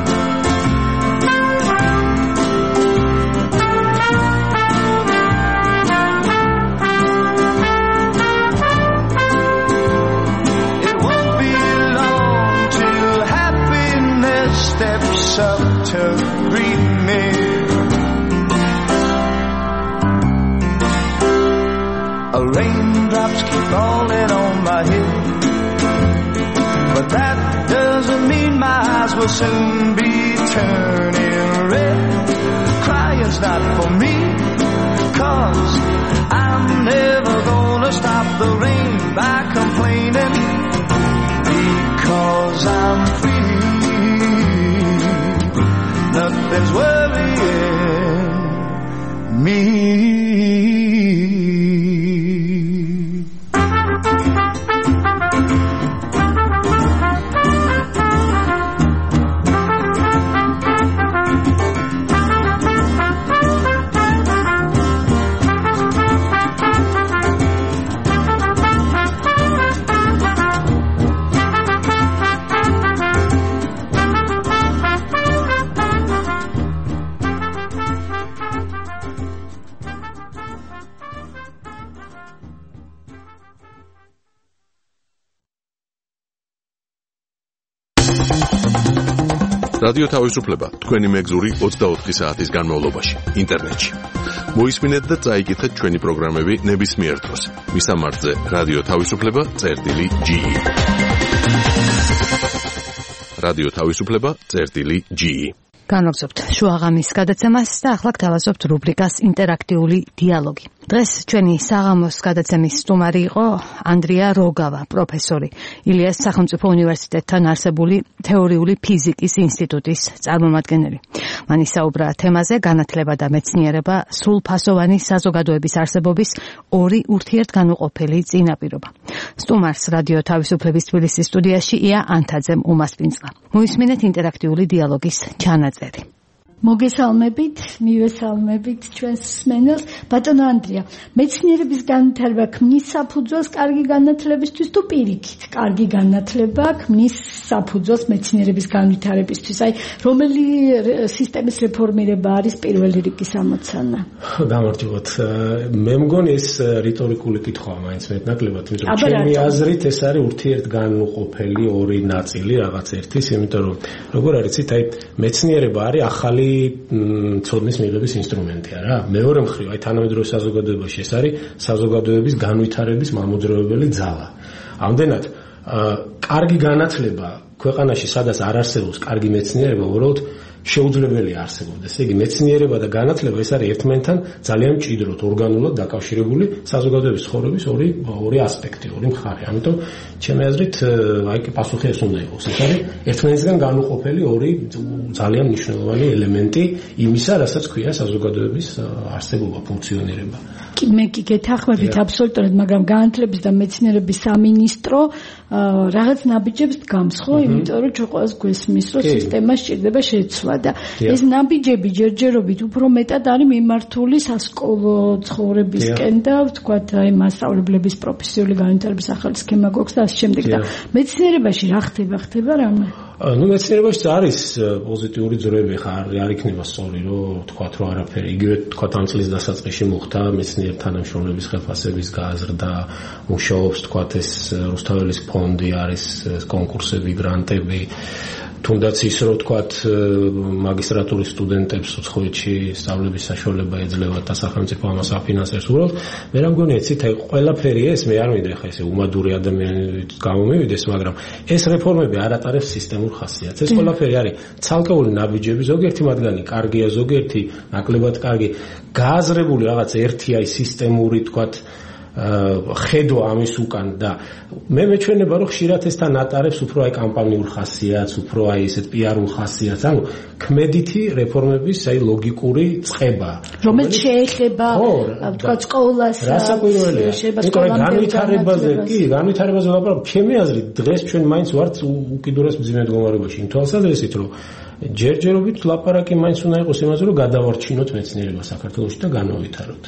It won't be long till happiness steps up to greet me. Raindrops keep falling on my head, but that doesn't mean my eyes will soon be turning red. Crying's not for me, 'cause I'm never gonna stop the rain by complaining, because I'm free. Nothing's worrying me. რადიო თავისუფლება თქვენი მეგზური 24 საათის განმავლობაში ინტერნეტში. მოისმინეთ და წაიკითხეთ ჩვენი პროგრამები ნებისმიერ დროს. მისამართზე რადიო თავისუფლება.ge. რადიო თავისუფლება.ge. განვაგზობთ შუაღამის გადაცემას და ახლა გთავაზობთ რუბრიკას ინტერაქტიული დიალოგი. დღეს ჩვენი საღამოს გადაცემის სტუმარი იყო ანდრია როგავა, პროფესორი, ილიას სახელმწიფო უნივერსიტეტთან არსებული თეორიული ფიზიკის ინსტიტუტის წარმომადგენელი. მან ისაუბრა თემაზე განათლება და მეცნიერება, სრულფასოვანი საზოგადოების არსებობის ორი ურთიერთგანუყოფელი წინაპირობა. სტუმარს რადიო თავისუფლების თბილისის სტუდიაში ია ანთაძემ უმასპინძლა. მოისმინეთ ინტერაქტიული დიალოგის ჩანაწერი. მოგესალმებით, მივესალმებით ჩვენს მსმენელს. ბატონო ანდრია, მეცნიერების განვითარება ქმნის საფუძველს კარგი განათლებისთვის თუ პირიქით? კარგი განათლება ქმნის საფუძველს მეცნიერების განვითარებისთვის. აი, რომელი სისტემის რეფორმირება არის პირველი რიგის ამოცანა? გამარჯობათ. მე მგონი ეს რიტორიკული კითხვაა მაინც მეტნაკლებად, იმიტომ რომ ჩემი აზრით ეს არის ურთიერთგანუყოფელი ორი ნაწილი რაღაც ერთის, იმიტომ რომ როგორ არის იცით, აი მეცნიერება არის ახალი ცოდნის მიღების ინსტრუმენტია რა. მეორე მხრივ, აი თანამედროვე საზოგადოებაში ეს არის საზოგადოების განვითარების მამოძრავებელი ძალა. ამდენად, კარგი განათლება ქვეყანაში, სადაც არ არსებობს კარგი მეცნიერება, უბრალოდ შეუძლებელია არსებობდეს. ესე იგი, მეცნიერება და განათლება ეს არის ერთმანეთთან ძალიან მჭიდროდ, ორგანულად დაკავშირებული საზოგადოების ცხოვრების ორი ასპექტი, ორი მხარე. ამიტომ ჩემი აზრით, აი პასუხი ეს უნდა იყოს. ეს არის ერთმანეთისგან განუყოფელი ორი ძალიან მნიშვნელოვანი ელემენტი იმისა, რასაც ქვია საზოგადოების არსებობა, ფუნქციონირება. მე კი გეთანხმებით აბსოლუტურად, მაგრამ განათლების და მეცნიერების სამინისტრო რაღაც ნაბიჯებს დგამს, ხო? იმიტომ რომ ჩვენ ყველას გვესმის, რომ სისტემა სჭირდება შეცვლა და ეს ნაბიჯები ჯერჯერობით უფრო მეტად არის მიმართული სასკოლო ცხოვრებისკენ და ვთქვათ, აი მასწავლებლების პროფესიული განვითარების ახალი სქემა გვაქვს და ასე შემდეგ და მეცნიერებაში რა ხდება რამე? ნუ მეცნიერებაში არის პოზიტიური ძროები, ხა არ იქნება სწორი, რომ ვთქვათ, რომ არაფერი, იგივე ვთქვათ, ამ წლის დასაწყისში მოხდა მეცნიერ თანამშრომლების ხელფასების გაზრდა, მუშაობს ვთქვათ ეს რუსთაველის ფონდი არის, კონკურსები, გრანტები, თუნდაც ის რომ ვთქვათ მაგისტრატურის სტუდენტებს უცხოეთში სწავლების საშუალება ეძლევათ და სახელმწიფო ამას აფინანსებს. უბრალოდ მე რა მგონია, იცით, აი ყველაფერი ეს მე არ მინდა ხა ესე უმადური ადამიანით გამომივიდეს, მაგრამ ეს რეფორმები არ ატარებს სისტემურ ხასიათს. ეს ყველაფერი არის ცალკეული ნაბიჯები, ზოგიერთი მათგანი კარგია, ზოგიერთი ნაკლებად კარგი, გააზრებული რაღაც ერთი აი სისტემური ვთქვათ ხედვა ამის უკან და მე მეჩვენება რომ ხშირად ესთან ატარებს უფრო აი კამპანიურ ხასიათს, უფრო აი ესეთ პიარულ ხასიათს, ანუ ქმედითი რეფორმების აი ლოგიკური წყება, რომელიც შეეხება თქვა სკოლას, შეეხება განვითარებაზე, კი, განვითარებაზე ვაპარაკობ. ჩემი აზრით დღეს ჩვენ მაინც ვართ უკიდურეს მძიმე მდგომარეობაში, იმ თვალსაზრისით რომ ჯერჯერობით ლაპარაკი მაინც უნდა იყოს იმაზე, რომ გადავარჩინოთ მეცნიერება საქართველოში და განავითაროთ.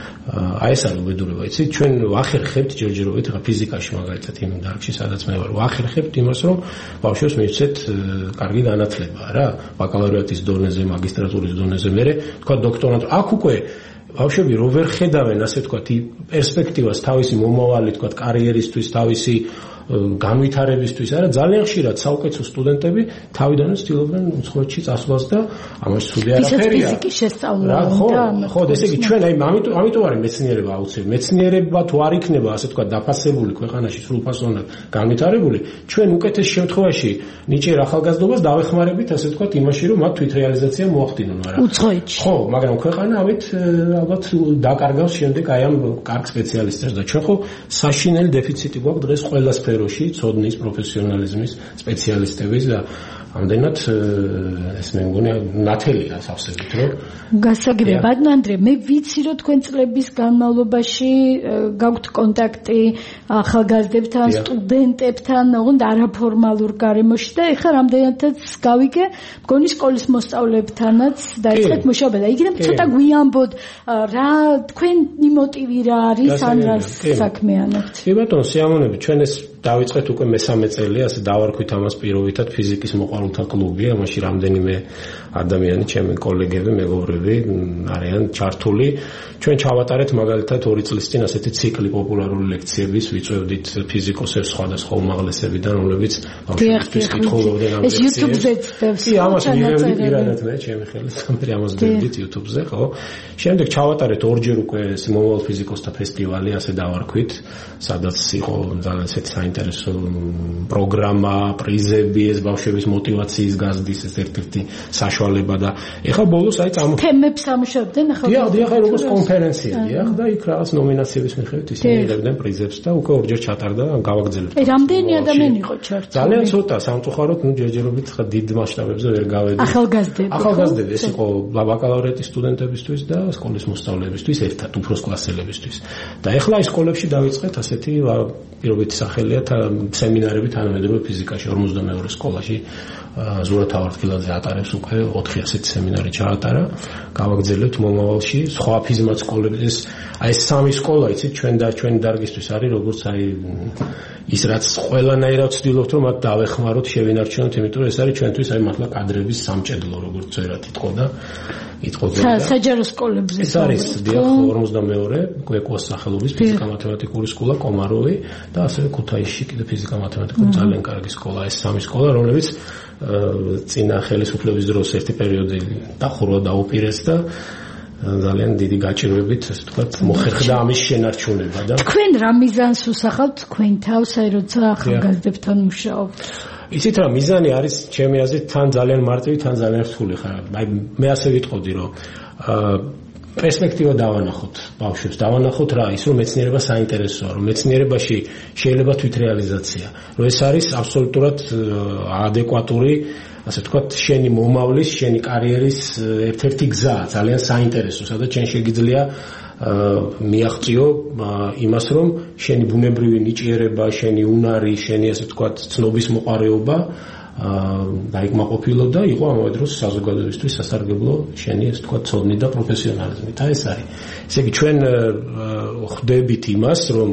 აი ეს არის უბედურება, იცით, ჩვენ ვახერხებთ ჯერჯერობით ხა ფიზიკაში მაგალითად იმ დარგში, სადაც მე ვარ, ვახერხებთ იმას, რომ ბავშვებს მივცეთ კარგი განათლება რა, ბაკალავრიატის დონეზე, მაგისტრატურის დონეზე, მერე თქვა დოქტორანტ. აქ უკვე ბავშვები რო ვერ ხედავენ, ასე თქვა, პერსპექტივას თავისი მომავალი, თქვა, კარიერისთვის, თავისი განვითარებისთვის, არა, ძალიან ხშირად საუკეთესო სტუდენტები თავიდანვე ცდილობენ უცხოეთში წასვლას და ამას ცუდი არაფერია. ისე ფიზიკის შესწავლა. ხო, ესე იგი ჩვენ აი ამიტომ არის მეცნიერება აუცილებელი. მეცნიერება თუ არ იქნება, ასე თქვა, დაფასებული ქვეყანაში სრულფასოვნად განვითარებული, ჩვენ უკეთეს შემთხვევაში ნიჭიერ ახალგაზრდობას დავეხმარებით, ასე თქვა, იმაში, რომ მათ თვითრეალიზაცია მოახდინონ, არა. უცხოეთში. ხო, მაგრამ ქვეყანა ამით ალბათ დაკარგავს შემდეგ აი ამ კარგ სპეციალისტებს და ჩვენ ხო საშინელი დეფიციტი გვაქვს დღეს ყველა სფეროში, ცოდნის, პროფესიონალიზმის სპეციალისტების და ამდენად ეს მე მგონი ნათელია სავსებით, რომ გასაგებია. ბატონო ანდრე, მე ვიცი, რომ თქვენ წლების განმავლობაში გაქვთ კონტაქტი ახალგაზრდებთან, სტუდენტებთან, ოღონდ არაფორმალურ გარემოში და ეხლა რამდენადაც გავიგე, მგონი სკოლის მოსწავლეებთანაც დაიწყეთ მუშაობა და იგივე ცოტა გვიანბოდ რა თქვენი მოტივი რა არის ან რა საქმიანობთ? კი ბატონო, სიამოვნებით, ჩვენ ეს დავიწყეთ უკვე მესამე წელია, ასე დავარქვით ამას პირობითად ფიზიკის მოყვარულთა კლუბი, ამაში რამდენიმე ადამიანი, ჩემი კოლეგები, მეგობრები არიან ჩართული. ჩვენ ჩავატარეთ მაგალითად 2 წლის წინ ასეთი ციკლი პოპულარული ლექციების, ვიწვევდით ფიზიკოსებს სხვადასხვა უმაღლესებიდან, რომლებიც ბავშვებისთვის კითხულობდნენ ამ ლექციებს. ეს YouTube-ზე წდევს. კი, ამას მივევდი პირადად მე, ჩემი ხელით, ამას ვდებდით YouTube-ზე, ხო? შემდეგ ჩავატარეთ ორჯერ უკვე ეს მომავალ ფიზიკოსთა ფესტივალი, ასე დავარქვით, სადაც იყო ძალიან ესეთი საინტერესო პროგრამა, პრიზები, ეს ბავშვების მოტივაციის გაზრდის ეს ერთ-ერთი საშუალება და ეხლა ბოლოს აი თემებს ამუშავებდნენ ახლა. დიახ, როგორც კონფერენცია, დიახ და იქ რაღაც ნომინაციების მიხედვით ისინი იღებდნენ პრიზებს და უკვე ორჯერ ჩატარდა, გავაგრძელებთ. რამდენი ადამიანი იყო ჩართული? ძალიან ცოტა, სამწუხაროდ, ჯერჯერობით ხა დიდ მასშტაბებზე ვერ გავედი. ახალგაზრდები, ეს იყო ბაკალავრიატის სტუდენტებისთვის და სკოლის მოსწავლეებისთვის, ერთად უფროს კლასელებისთვის. და ეხლა ის სკოლებში დავიწყეთ ასეთი პირობითი სახელია სემინარები თანამედროვე ფიზიკაში 52 სკოლაში ზურა თავართხილაძე ატარებს უკვე 4 ასეთი სემინარი ჩაატარა. გავაგრძელებთ მომავალში სხვა ფიზმატ სკოლების აი ეს 3 სკოლა იცით ჩვენ და ჩვენი დარგისთვის არის როგორც აი ის რაც ყველანაირად ვცდილობთ რომ მათ დავეხმაროთ შევინარჩუნოთ იმიტომ რომ ეს არის ჩვენთვის აი მართლა კადრების სამჭედლო როგორც ვერათ იტყოდა საჯარო სკოლებზე ეს არის დიახ 52 გვეკოს სახელობის ფიზიკა-მათემატიკური სკოლა კომაროვი და ასევე ქუთაისში კიდე ფიზიკა-მათემატიკური ძალიან კარგი სკოლა ეს 3 სკოლა რომლებიც წინა ხელისუფლების დროს ერთი პერიოდი დახურვა დაუპირეს და ძალიან დიდი გაჭირვებით ასე ვთქვათ მოხერხდა ამის შენარჩუნება და თქვენ რა მიზანს უსახავთ თქვენ თავს აი როცა ახალგაზრდებთან მუშაობთ იცით რა მიზანი არის ჩემი აზრით თან ძალიან მარტივი თან ძალიან რთული ხარ აი მე ასე ვიტყოდი რომ პერსპექტივა დავანახოთ ბავშვებს დავანახოთ რა ის რომ მეცნიერება საინტერესოა რომ მეცნიერებაში შეიძლება თვითრეალიზაცია რომ ეს არის აბსოლუტურად ადეკვატური ასე ვთქვათ შენი მომავლის შენი კარიერის ერთ-ერთი გზა ძალიან საინტერესო სადაც შენ შეგიძლია მიაღწიო იმას რომ შენი ბუნებრივი ნიჭიერება შენი უნარი შენი ასე ვთქვათ ცნობის მოყარეობა დაიკმაყოფილო და იყო ამავე დროს საზოგადოებისთვის სასარგებლო შენი ასე ვთქვათ ცოდნი და პროფესიონალიზმი და ეს არის ესე იგი ჩვენ ხვდებით იმას რომ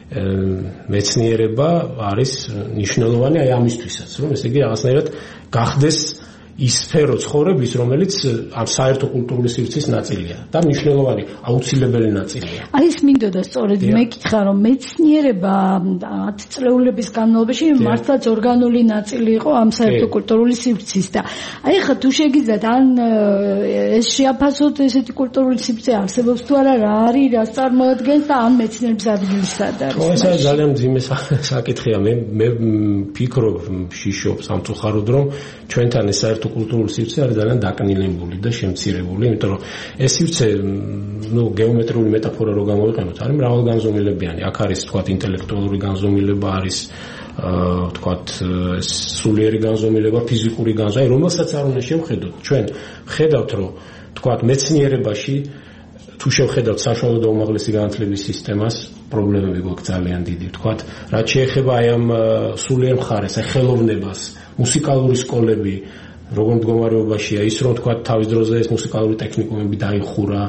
მეცნიერება არის მნიშვნელოვანი აი ამისთვისაც რომ ესე იგი რაღაცნაირად გახდეს ის სფერო ცხოვრების რომელიც ამ საერთო კულტურული სივრცის ნაწილია და მნიშვნელოვანი აუცილებელი ნაწილია. აი ეს მინდოდა სწორედ მეკითხა რომ მეცნიერება 10 წლეულების განმავლობაში მართლაც ორგანული ნაწილი იყო ამ საერთო კულტურული სივრცის და აი ხა თუ შეგიძლიათ ან ეს შეაფასოთ ესეთი კულტურული სივრცე არსებობს თუ არა რა არის რა წარმოადგენს და ან მეცნიერების ადგილი სად არის. ეს არის ძალიან მძიმე საკითხია მე ვფიქრობ შიშობ სამწუხაროდ რომ ჩვენთან ეს საერთო კულტურული სივრცე არის ძალიან დაკნილებული და შემცირებული, იმიტომ რომ ეს სივრცე, გეომეტრიული მეტაფორა რო გამოვიყენოთ, არის მრავალგანზომილებიანი. აქ არის თქვათ ინტელექტუალური განზომილება, არის თქვათ სულიერი განზომილება, ფიზიკური განზომილება, რომელსაც არ უნდა შევხედოთ. ჩვენ ვხედავთ, რომ თქვათ მეცნიერებაში თუ შევხედავთ საშუალო და უმაღლესი განათლების სისტემას, პრობლემები გვაქვს ძალიან დიდი. თქვათ, რაც შეეხება აი ამ სულიერ მხარეს, აი ხელოვნებას, მუსიკალური სკოლები როგორ მდგომარეობაშია ის რომ თქვა თავის დროზე ეს მუსიკალური ტექნიკუმები დაიხურა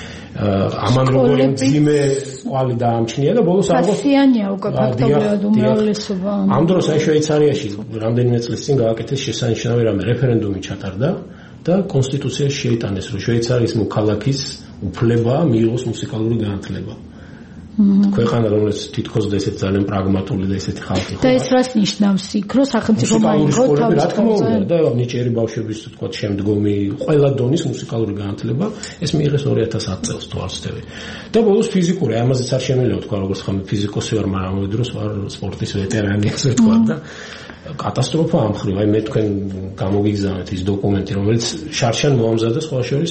ამან როგორი მძიმე კვალი დაამჩნია და ბოლოს აღოს ფასიანია უკვე ფაქტობრივად უმრავლესობა ამ დროს აი შვეიცარიაში რამდენიმე წლის წინ გააკეთეს შესანიშნავი რამე რეფერენდუმი ჩატარდა და კონსტიტუციაში შეიტანეს რომ შვეიცარიის მოქალაქის უფლება მიიღოს მუსიკალური განათლება ქვეყანა რომელიც თითქოს და ესეც ძალიან პრაგმატული და ესეთი ხალხი ხო და ეს რას ნიშნავს იქ რომ სახელმწიფო მაინც რა თქმა უნდა და ნიჭიერი ბავშვების თქვა შემდგომი ყველა დონის მუსიკალური განათლება ეს მიიღეს 2010 წელს თუ არ ვცდები და ბოლოს ფიზიკური ამაზეც არ შემიძლია თქვა როგორც ხომ ფიზიკოსი ვარ მაგრამ ამ დროს ვარ სპორტის ვეტერანი ასე თქვა და კატასტროფა ამ ხრივ აი მე თქვენ გამოგიგზავნეთ ის დოკუმენტი რომელიც შარშან მოამზადა სხვა შორის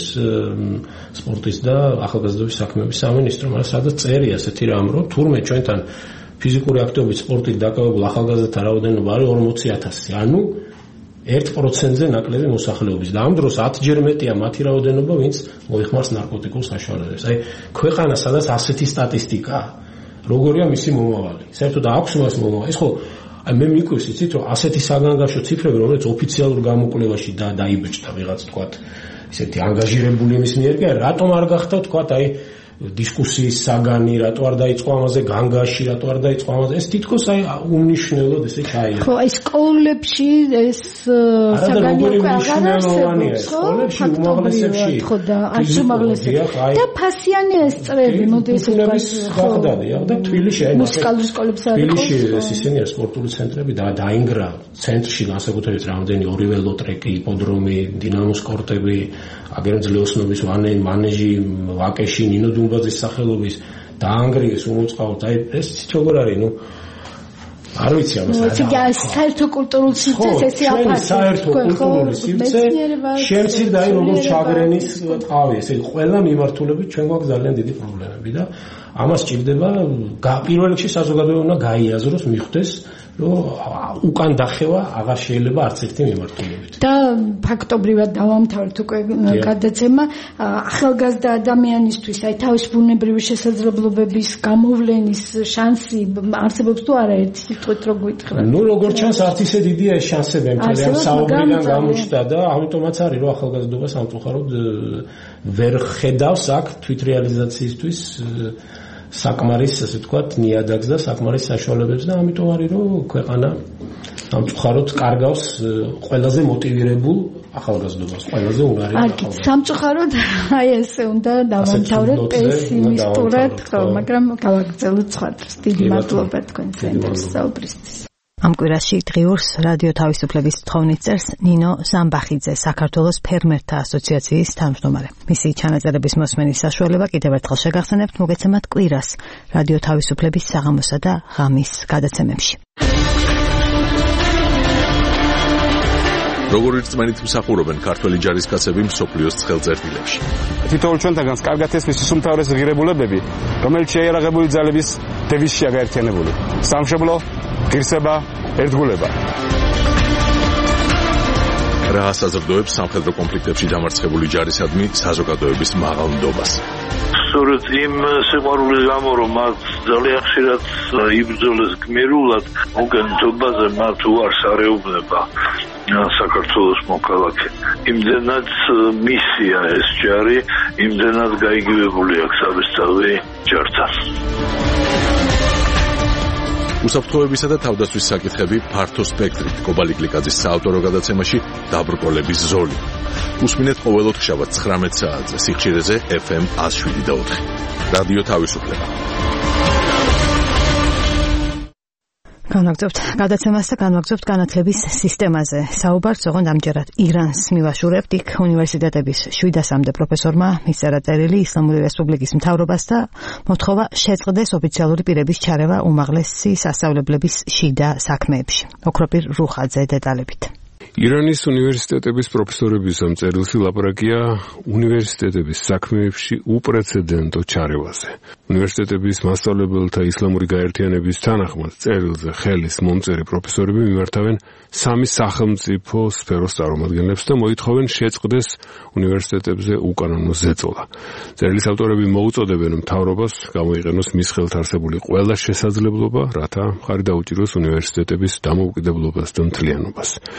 სპორტის და ახალგაზრდობის საქმეების სამინისტრო მაგრამ სადაც წერია ასეთი რამ რომ თურმე ჩვენთან ფიზიკური აქტივობით სპორტით დაკავებულ ახალგაზრდათა რაოდენობა არის 40,000 ანუ 1%-ზე ნაკლები მოსახლეობის და ამ დროს 10-ჯერ მეტია მათი რაოდენობა ვინც მოიხმარს ნარკოტიკულ საშუალებებს აი ქვეყანა სადაც ასეთი სტატისტიკა როგორია მისი მომავალი საერთოდ აქვს მას მომავალი ეს ხო აი მე მიკვირს იცით რომ ასეთი საგანგაშო ციფრები რომელიც ოფიციალურ გამოკვლევაში დაიბეჭდა ვიღაც თქვა ისეთი ანგაჟირებული იმის მიერ კი რატომ არ გახდა თქვა აი დისკუსიის საგანი რატო არ დაიწყო ამაზე განგაში რატო არ დაიწყო ამაზე ეს თითქოს აი უმნიშვნელოდ ესე ჩაიარა ხო აი სკოლებში ეს საგანი უკვე აღარ არსებობს სკოლებში უმაღლესებში ხო და არ უმაღლესებში და ფასიანი ეს წრები მოდი ესე ხო და თბილისში აი მუსიკალური სკოლებს არის თბილისში ეს ისინია სპორტული ცენტრები და დაინგრა ცენტრში განსაკუთრებით რამდენი ორი ველოტრეკი იპოდრომი დინამოს კორტები აგერ ძლეოსნობის მანეჟი ვაკეში ნინო დუმბაძის სახელობის დაანგრიეს უმოწყალოდ აი ეს როგორ არის ნუ არ ვიცი ამას საერთო კულტურულ სივრცეს ესე აფასებს საერთო კულტურული სივრცე შემცირდა აი როგორც ჩაგრენის ტყავი ესე ყველა მიმართულებით ჩვენ გვაქვს ძალიან დიდი პრობლემები და ამას ჭირდება პირველ რიგში საზოგადოება უნდა გაიაზროს მიხვდეს რომ უკან დახევა აღარ შეიძლება არც ერთი მიმართულებით. და ფაქტობრივად დავამთავრეთ უკვე გადაცემა ახალგაზრდა ადამიანისთვის აი თავის ბუნებრივი შესაძლებლობების გამოვლენის შანსი არსებობს თუ არა ერთი სიტყვით რო გითხრათ. ნუ როგორ ჩანს არც ისე დიდია ეს შანსები მთლიან საუბრიდან გამოჩნდა და ამიტომაც არის რომ ახალგაზრდობა სამწუხაროდ ვერ ხედავს აქ თვითრეალიზაციისთვის საკმარის ასე ვთქვათ ნიადაგს და საკმარის საშუალებებს და ამიტომ არის რომ ქვეყანა სამწუხაროდ კარგავს ყველაზე მოტივირებულ ახალგაზრდობას ყველაზე უნარი ახალგაზრდობას სამწუხაროდ აი ესე უნდა დავამთავრეთ პესიმისტურად ხო მაგრამ გავაგრძელოთ სხვა დროს დიდი მადლობა თქვენს საუბრისთვის ამ კვირაში დღიურს რადიო თავისუფლების თხოვნით წერს ნინო სამბახიძე, საქართველოს ფერმერთა ასოციაციის თავმჯდომარე. მისი ჩანაწერების მოსმენის საშუალება კიდევ ერთხელ შეგახსენებთ მოგეცემათ კვირას რადიო თავისუფლების საღამოსა და ღამის გადაცემებში. როგორ რწმენით მსახურობენ ქართველი ჯარისკაცები მსოფლიოს ცხელწერტილებში. თითოეულ ჩვენთაგანს კარგად ესმის ის უმთავრესი ღირებულებები, რომელიც შეიარაღებული ძალების დევიზშია გაერთიანებული. სამშობლო, ღირსება, ერთგულება. რა საზრდოებს სამხედრო კონფლიქტებში დამარცხებული ჯარისადმი საზოგადოების მაღალ ნდობას. სწორედ იმ სიყვარულის გამო რომ მათ ძალიან ხშირად იბრძოლეს გმირულად მოგენთობაზე მათ უარს არეუბნება საქართველოს მოქალაქე. იმდენად მისია ეს ჯარი, იმდენად გაიგივებული აქვს საბესწავლი ჯართან. უსაფრთხოებისა და თავდაცვის საკითხები ფართო სპექტრით კობალი გლიკაძის საავტორო გადაცემაში დაბრკოლების ზოლი. უსმინეთ ყოველ ოთხშაბათ 19 საათზე სიხშირეზე FM 107.4. რადიო თავისუფლება. განვაგრძობთ გადაცემას და განვაგრძობთ განათლების სისტემაზე. საუბარს ოღონდ ამჯერად ირანს მივაშურებთ იქ უნივერსიტეტების 700-მდე პროფესორმა მისწერა წერილი ისლამური რესპუბლიკის მთავრობას და მოთხოვა შეწყდეს ოფიციალური პირების ჩარევა უმაღლესი სასწავლებლების შიდა საქმეებში. ოქროპირ რუხაძე დეტალებით. ირანის უნივერსიტეტების პროფესორების ამ წერილში ლაპარაკია უნივერსიტეტების საქმეებში უპრეცედენტო ჩარევაზე. უნივერსიტეტების მასწავლებელთა ისლამური გაერთიანების თანახმად წერილზე ხელის მომწერი პროფესორები მიმართავენ სამი სახელმწიფო სფეროს წარმომადგენლებს და მოითხოვენ შეწყდეს უნივერსიტეტებზე უკანონო ზეწოლა. წერილის ავტორები მოუწოდებენ მთავრობას გამოიყენოს მის ხელთ არსებული ყველა შესაძლებლობა, რათა მხარი დაუჭიროს უნივერსიტეტების დამოუკიდებლობას და მთლიანობას.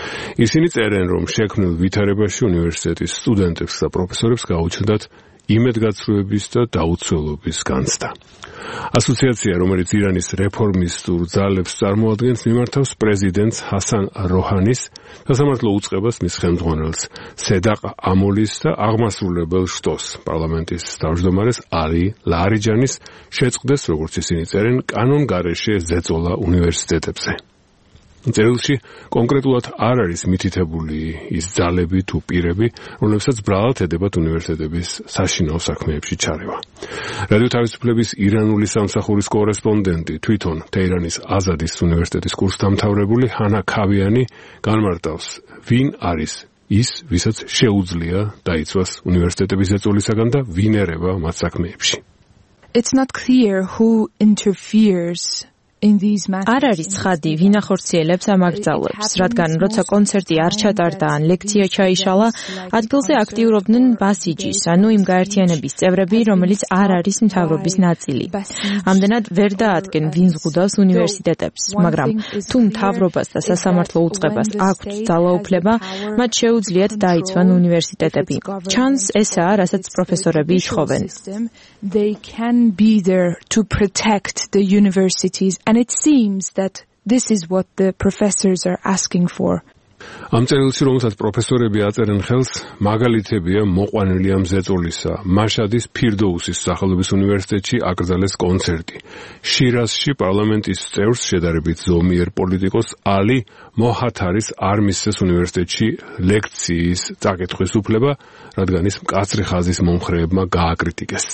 ისინი წერენ, რომ შექმნილ ვითარებაში უნივერსიტეტის სტუდენტებს და პროფესორებს გაუჩნდათ იმედგაცრუების და დაუცველობის განცდა. ასოციაცია, რომელიც ირანის რეფორმისტულ ძალებს წარმოადგენს, მიმართავს პრეზიდენტს ჰასან როჰანის, სასამართლო უწყებას მის ხელმძღვანელს სედაყ ამოლის და აღმასრულებელ შტოს პარლამენტის თავმჯდომარეს ალი ლარიჯანის შეწყდეს, როგორც ისინი წერენ, კანონგარეშე ზეწოლა უნივერსიტეტებზე. წერილში კონკრეტულად არ არის მითითებული ის ძალები თუ პირები, რომლებსაც ბრალად ედებათ უნივერსიტეტების საშინაო საქმეებში ჩარევა. რადიო თავისუფლების ირანული სამსახურის კორესპონდენტი, თვითონ თეირანის აზადის უნივერსიტეტის კურსდამთავრებული ჰანა ქავიანი განმარტავს, ვინ არის ის, ვისაც შეუძლია დაიცვას უნივერსიტეტების ზეწოლისაგან და ვინ ერევა მათ საქმეებში. It's not clear who interferes. არ არის ცხადი, ვინ ახორციელებს ამ აკრძალვებს, რადგან როცა კონცერტი არ ჩატარდა ან ლექცია ჩაიშალა, ადგილზე აქტიურობდნენ ბასიჯის, ანუ იმ გაერთიანების წევრები, რომელიც არ არის მთავრობის ნაწილი. ამდენად ვერ დაადგენ, ვინ ზღუდავს უნივერსიტეტებს, მაგრამ თუ მთავრობას და სასამართლო უწყებას აქვთ ძალაუფლება, მათ შეუძლიათ დაიცვან უნივერსიტეტები. ჩანს ესაა, რასაც პროფესორები ითხოვენ. They can be there to protect the universities. And it seems that this is what the professors are asking for. ამ წერილში, რომელსაც პროფესორები აწერენ ხელს, მაგალითებია მოყვანილი ამ ზეწოლისა. მაშადის ფირდოუსის სახელობის უნივერსიტეტში აკრძალეს კონცერტი. შირაზში პარლამენტის წევრს შედარებით ზომიერ პოლიტიკოს ალი მოჰათარის არ მისცეს უნივერსიტეტში ლექციის წაკითხვის უფლება, რადგან ის მკაცრი ხაზის მომხრეებმა გააკრიტიკეს.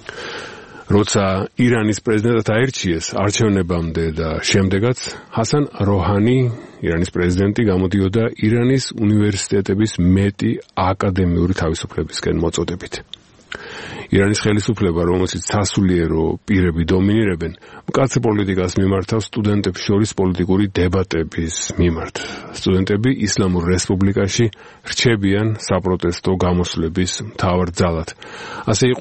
როცა ირანის პრეზიდენტად აირჩიეს არჩევნებამდე და შემდეგაც ჰასან როჰანი, ირანის პრეზიდენტი, გამოდიოდა ირანის უნივერსიტეტების მეტი აკადემიური თავისუფლებისკენ მოწოდებით. ირანის ხელისუფლება, რომელშიც სასულიერო პირები დომინირებენ, მკაცრ პოლიტიკას მიმართავს სტუდენტებს შორის პოლიტიკური დებატების მიმართ. სტუდენტები ისლამურ რესპუბლიკაში რჩებიან საპროტესტო გამოსვლების მთავარ ძალად. ასე იყო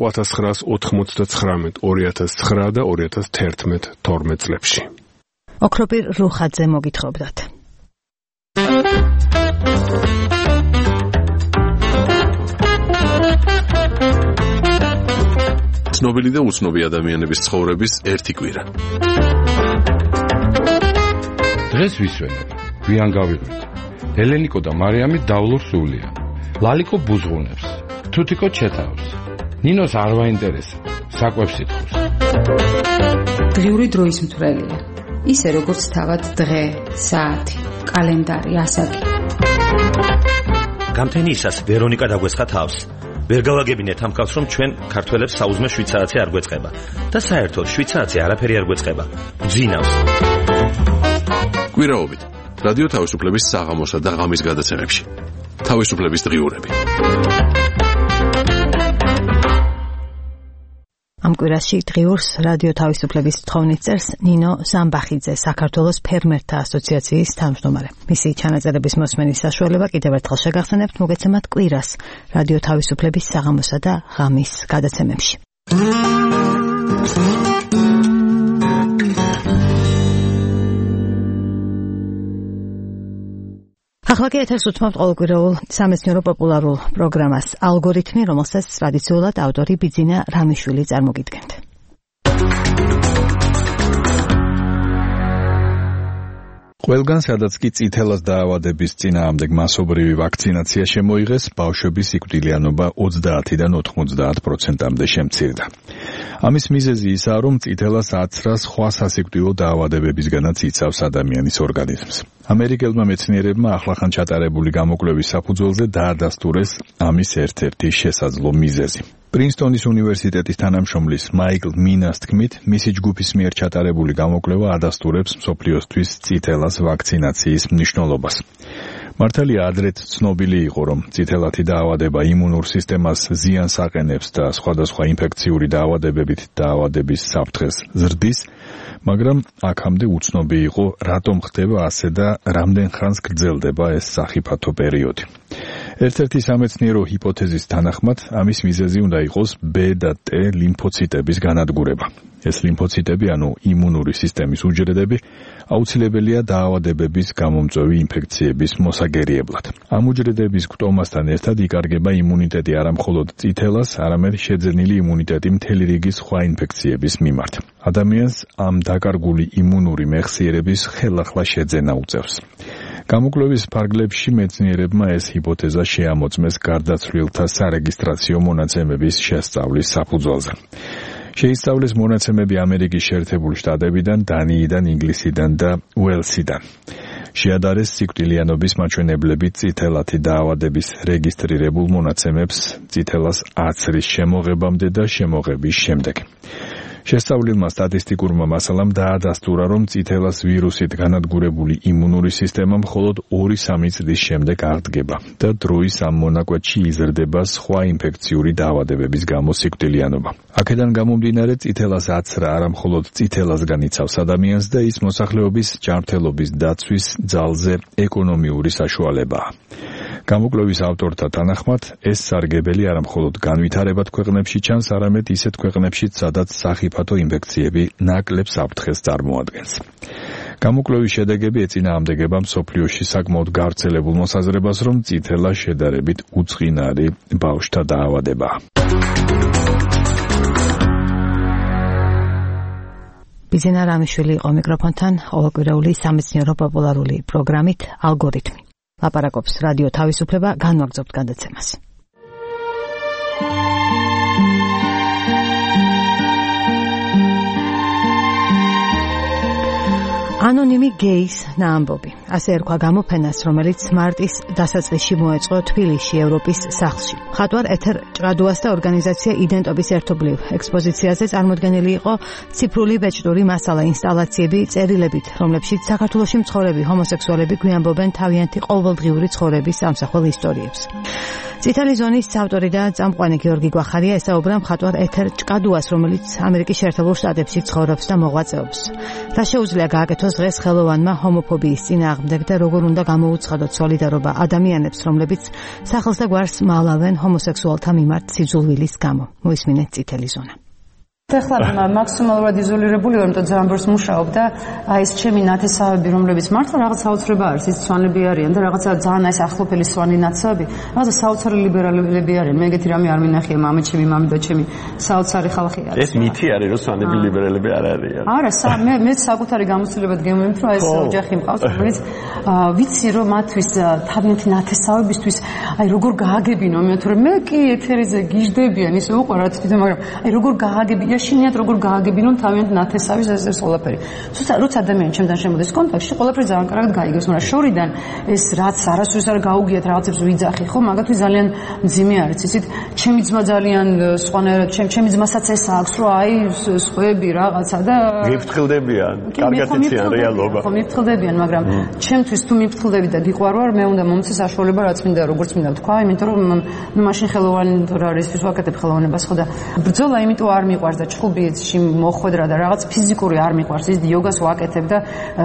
1999, 2009 და 2011-12 წლებში. ოქროპირ რუხაძე მოგითხრობდათ. ცნობილი და უცნობი ადამიანების ცხოვრების ერთი კვირა. დღეს ვისვენებ, გვიან გავიღვით. ელენიკო და მარიამი დავლურ სულია. ლალიკო ბუზღუნებს, თუთიკო ჩეთავს. ნინოს არ ვაინტერესებს, საკვებს ითხოვს. დღიური დროის მთვრელია. ისე როგორც თავად დღე, საათი, კალენდარი, ასაკი. გამთენიისას ვერონიკა დაგვესხა თავს. ვერ გავაგებინეთ ამ კაცს, რომ ჩვენ ქართველებს საუზმე 7 საათი არ გვეწყება და საერთოდ 7 საათი არაფერი არ გვეწყება. გძინავს. კვირაობით რადიო თავისუფლების საღამოსა და ღამის გადაცემებში. თავისუფლების დღიურები. ამ კვირაში დღიურს რადიო თავისუფლების თხოვნით წერს ნინო ზამბახიძე, საქართველოს ფერმერთა ასოციაციის თავმჯდომარე. მისი ჩანაწერების მოსმენის საშუალება კიდევ ერთხელ შეგახსენებთ, მოგეცემათ კვირას რადიო თავისუფლების საღამოსა და ღამის გადაცემებში. ახლა კი ეთერს უთმობთ ყოველკვირეულ სამეცნიერო პოპულარულ პროგრამას ალგორითმი, რომელსაც ტრადიციულად ავტორი ბიძინა რამიშვილი წარმოგიდგენთ. ყველგან, სადაც კი წითელას დაავადების წინააღმდეგ მასობრივი ვაქცინაცია შემოიღეს, ბავშვების სიკვდილიანობა 30-დან 90%-მდე შემცირდა. ამის მიზეზი ისაა, რომ წითელას აცრას სხვა სასიკვდილო დაავადებებისგანაც იცავს ადამიანის ორგანიზმს. ამერიკელმა მეცნიერებმა ახლახან ჩატარებული გამოკვლევის საფუძველზე დაადასტურეს ამის ერთ-ერთი შესაძლო მიზეზი. პრინსტონის უნივერსიტეტის თანამშრომლის მაიკლ მინას თქმით, მისი ჯგუფის მიერ ჩატარებული გამოკვლევა ადასტურებს მსოფლიოსთვის წითელას ვაქცინაციის მნიშვნელობას. მართალია ადრეთ ცნობილი იყო, რომ წითელათი დაავადება იმუნურ სისტემას ზიანს აყენებს და სხვადასხვა ინფექციური დაავადებებით დაავადების საფრთხეს ზრდის, მაგრამ აქამდე უცნობი იყო, რატომ ხდება ასე და რამდენ ხანს გრძელდება ეს სახიფათო პერიოდი. ერთ-ერთი სამეცნიერო ჰიპოთეზის თანახმად, ამის მიზეზი უნდა იყოს B და T ლიმფოციტების განადგურება. ეს ლიმფოციტები, ანუ იმუნური სისტემის უჯრედები, აუცილებელია დაავადებების გამომწვევი ინფექციების მოსაგერიებლად. ამ უჯრედების გვტომასთან ერთად იკარგება იმუნიტეტი არა მხოლოდ წითელას, არამედ შეძენილი იმუნიტეტი მთელი რიგი სხვა ინფექციების მიმართ. ადამიანს ამ დაკარგული იმუნური მეხსიერების ხელახლა შეძენა უწევს. გამოკვლევის ფარგლებში მეცნიერებმა ეს ჰიპოთეზა შეამოწმეს გარდაცვლილთა სარეგისტრაციო მონაცემების შესწავლის საფუძველზე. შეისწავლეს მონაცემები ამერიკის შეერთებული შტატებიდან, დანიიდან, ინგლისიდან და უელსიდან. შეადარეს სიკვდილიანობის მაჩვენებლები წითელათი დაავადების რეგისტრირებულ მონაცემებს წითელას აცრის შემოღებამდე და შემოღების შემდეგ. შესწავლილმა სტატისტიკურმა მასალამ დაადასტურა, რომ წითელას ვირუსით განადგურებული იმუნური სისტემა მხოლოდ 2-3 წლის შემდეგ აღდგება და დროის ამ მონაკვეთში იზრდება სხვა ინფექციური დაავადებების გამო სიკვდილიანობა. აქედან გამომდინარე, წითელას აცრა არა მხოლოდ წითელასგან იცავს ადამიანს და ის მოსახლეობის ჯანმრთელობის დაცვის ძალზე ეკონომიური საშუალებაა. გამოკვლევის ავტორთა თანახმად, ეს სარგებელი არა მხოლოდ განვითარებად ქვეყნებში ჩანს, არამედ ისეთ ქვეყნებშიც, სადაც სახიფათო ინფექციები ნაკლებ საფრთხეს წარმოადგენს. გამოკვლევის შედეგები ეწინააღმდეგება მსოფლიოში საკმაოდ გავრცელებულ მოსაზრებას, რომ წითელა შედარებით უწყინარი ბავშვთა დაავადებაა. ბიზინა რამიშვილი იყო მიკროფონთან, ყოველკვირეული სამეცნიერო პოპულარული პროგრამით ალგორითმი. ლაპარაკობს რადიო თავისუფლება, განვაგრძობთ გადაცემას. ანონიმი გეის ნაამბობი. ასე ერქვა გამოფენას, რომელიც მარტის დასაწყისში მოეწყო თბილისში, ევროპის სახლში. მხატვარ ეთერ ჭრადუას და ორგანიზაცია იდენტობის ერთობლივ ექსპოზიციაზე წარმოდგენილი იყო ციფრული ბეჭდური მასალა, ინსტალაციები, წერილებით, რომლებშიც საქართველოში მცხოვრები ჰომოსექსუალები გვიამბობენ თავიანთი ყოველდღიური ცხოვრების ამსახველ ისტორიებს. წითელი ზონის ავტორი და წამყვანი გიორგი გვახარია ესაუბრა მხატვარ ეთერ ჭრადუას, რომელიც ამერიკის შეერთებულ შტატებში ცხოვრობს და მოღვაწეობს. და შეუძლია გააკეთოს დღეს ხელოვანმა ჰომოფობიის წინააღმდეგ და როგორ უნდა გამოუცხადოთ სოლიდარობა ადამიანებს, რომლებიც სახლს და გვარს მალავენ ჰომოსექსუალთა მიმართ სიძულვილის გამო. მოისმინეთ წითელი ზონა. ეხლა მაქსიმალურად იზოლირებული ვარ, იმიტომ ძალიან ბევრს მუშაობ და აი ეს ჩემი ნათესავები, რომლებიც მართლა რაღაც საოცრება არის, ის სვანები არიან და რაღაცა ძალიან ეს ახლოფელი სვანი ნაცავები, რაღაცა საოცარი ლიბერალები არიან. მე ეგეთი რამე არ მინახია, ჩემი მამი და ჩემი საოცარი ხალხი არის. ეს მითი არის, რომ სვანები ლიბერალები არ არიან. არა, მე საკუთარი გამოცდილებად გემოვნებთ, რომ ეს ოჯახი მყავს, რომელიც ვიცი, რომ მათთვის თავიანთი ნათესავებისთვის აი როგორ გააგებინო, მე კი ეთერიზე გიждდებიან, ისე უყურათ თვითონ, მაგრამ აი როგორ გააგებინო შინიათ როგორ გააგებინონ თავიანთ ნათესავის ეს ყველაფერი. როცა ადამიანი ჩემთან შემოდის კონტაქტში, ყველაფერი ძალიან კარგად გაიგებს, მაგრამ შორიდან ეს რაც არასდროს არ გაუგიათ რაღაცებს ვიძახი, ხო, მაგათთვის ძალიან მძიმე არის. იცით, ჩემი ძმა ძალიან სხვანაირად, ჩემი ძმასაც ეს აქვს, რომ აი სხვები რაღაცა და მიფრთხილდებიან, კარგად იციან რეალობა. ხო, მიფრთხილდებიან, მაგრამ ჩემთვის თუ მიფრთხილდები და გიყვარვარ, მე უნდა მომცე საშუალება რაც მინდა, როგორც მინდა ვთქვა, იმიტომ რომ მაშინ ხელოვანი რა არის, ის ვაკეთებ ხელოვნებას, ხო და ბრძოლა იმიტომ არ მიყვარს და ჩხუბიეთში მოხვედრა და რაღაც ფიზიკური არ მიყვარს, ის იოგას ვაკეთებ და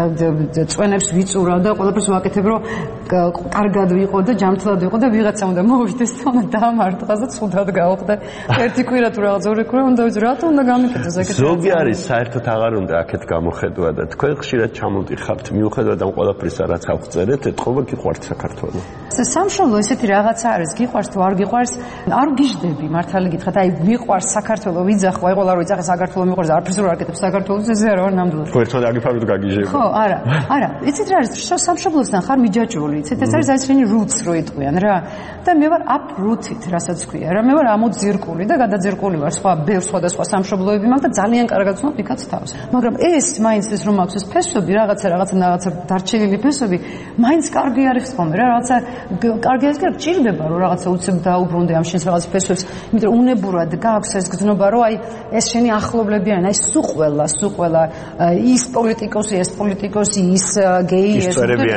წვენებს ვიწურავ და ყველაფერს ვაკეთებ, რომ კარგად ვიყო და ჯანმრთელად ვიყო და ვიღაცა უნდა მოვიდეს და უნდა დამარტყას და ცუდად გავხდა. ერთი კვირა თუ რაღაც ორი კვირა უნდა ვიცი, რატო უნდა გამიკეთოს ეგეთი. ზოგი არის საერთოდ აღარ უნდა აქეთ გამოხედვა და თქვენ ხშირად ჩამოდიხართ, მიუხედავად ამ ყველაფრისა, რაც აღწერეთ, ეთყობა გიყვართ საქართველო. სამშობლო ესეთი რაღაცა არის, გიყვარს თუ არ გიყვარს, არ გიждდები მართალი გითხრათ, აი მიყვარს საქართველო, ვიძახო, აი ყველა რო იცახე საქართველო მიყვარს, არაფერს რო არ აკეთებ საქართველოს, ესე არა ვარ ნამდვილად. ხო, ერთმანეთს აგიფაროთ გაგიჟებ. ხო, არა, იცით რა არის, სამშობლოსთან ხარ მიჯაჭვული, იცით, ეს არის ისინი roots რო იტყვიან რა. და მე ვარ uprooted, რასაც ქვია რა, მე ვარ ამოძირკული და გადაძირკული ვარ სხვა ბევრ სხვადასხვა სამშობლოები მაქვს და ძალიან კარგად ვცნობ იქაც თავს. მაგრამ ეს მაინც ეს რომ აქვს ეს ფესვები, რაღაცა დარჩენილი ფესვები, მაინც კარგი არის ხოლმე რა, რაღაცა კარგი არის, გჭირდება რომ რაღაცა უცებ დაუბრუნდე ამ შენს რაღაც ფესვებს, იმიტომ რომ უნებურად გააქვს ეს გზნობა, რომ აი ეს შენი ახლობლები არიან, აი სულ ყველა ის პოლიტიკოსი, ის გეი, ეს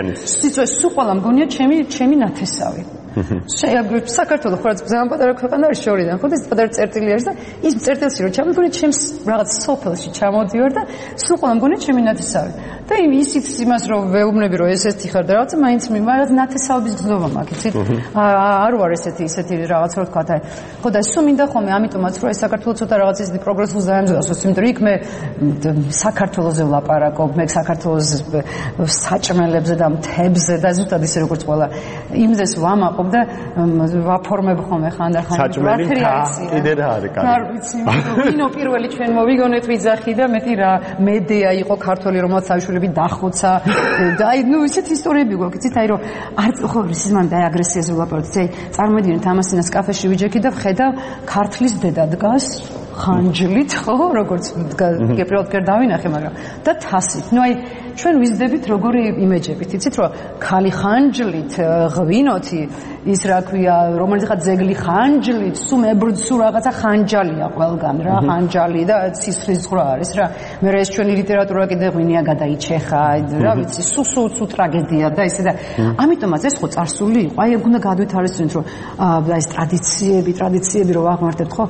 სულ ყველა მგონია ჩემი ნათესავი. საქართველოს ხოაც ძალიან პატარა ქვეყანა არის შორიდან, ხო და ეს პატარა წერტილი არის და ის წერტილში რომ ჩამოვიდე ჩემს რაღაც სოფელში ჩამოდივარ და სულ ყველა მგონია ჩემი ნათესავი. და ისიც იმას რომ ვეუბნები რომ ესეთი ხარ და რაღაცა მაინც მაგრამ ნათესაობის გზნობა მაქვს იცით არ ვარ ესეთი რაღაც რო თქვა და ხო და სულ მინდა ხოლმე ამიტომაც რომ ეს საქართველოს ცოტა რაღაც ისეთი პროგრესულს დაემზადოს იმიტომ რომ იქ მე საქართველოზე ვლაპარაკობ მე საქართველოს საჭმელებზე და მთებზე და ზუსტად ისე როგორც ყველა იმდეს ვამაყობ და ვაფორმებ ხოლმე ხანდახან საჭმელი კიდე რა არის კარი არ ვიცი ვინო პირველი ჩვენ მოვიგონეთ ვიძახი და მეტი რა მედეა იყო ქართველი რომელსაც თავშულები დახოცა და აი ნუ ისეთ ისტორიები გვაქვს იცით აი რომ არ ხო ისმან და აგრესიაზე ვლაპარაკობთ აი წარმოვიდგინეთ ამასინას კაფეში ვიჯექი და ვხედავ ქართლის დედა დგას ხანჯლით ხო როგორც პირველად კი არ დავინახე მაგრამ და თასით ნუ აი ჩვენ ვიზდებით როგორი იმეჯებით იცით რომ ქალი ხანჯლით ღვინოთი ის რა ქვია რომელიც ხა ძეგლი ხანჯლით სულ მებრძ სულ რაღაცა ხანჯალია ყველგან რა ხანჯალი და ცისხლის ზღვა არის რა მე ეს ჩვენი ლიტერატურა კიდე ღვინია გადაიჩეხა რა ვიცი სულ ტრაგედია და ისე და ამიტომაც ეს ხო წარსული იყო აი უნდა გადვითარისწინოთ რომ ეს ტრადიციები რომ ვაღმართებთ ხო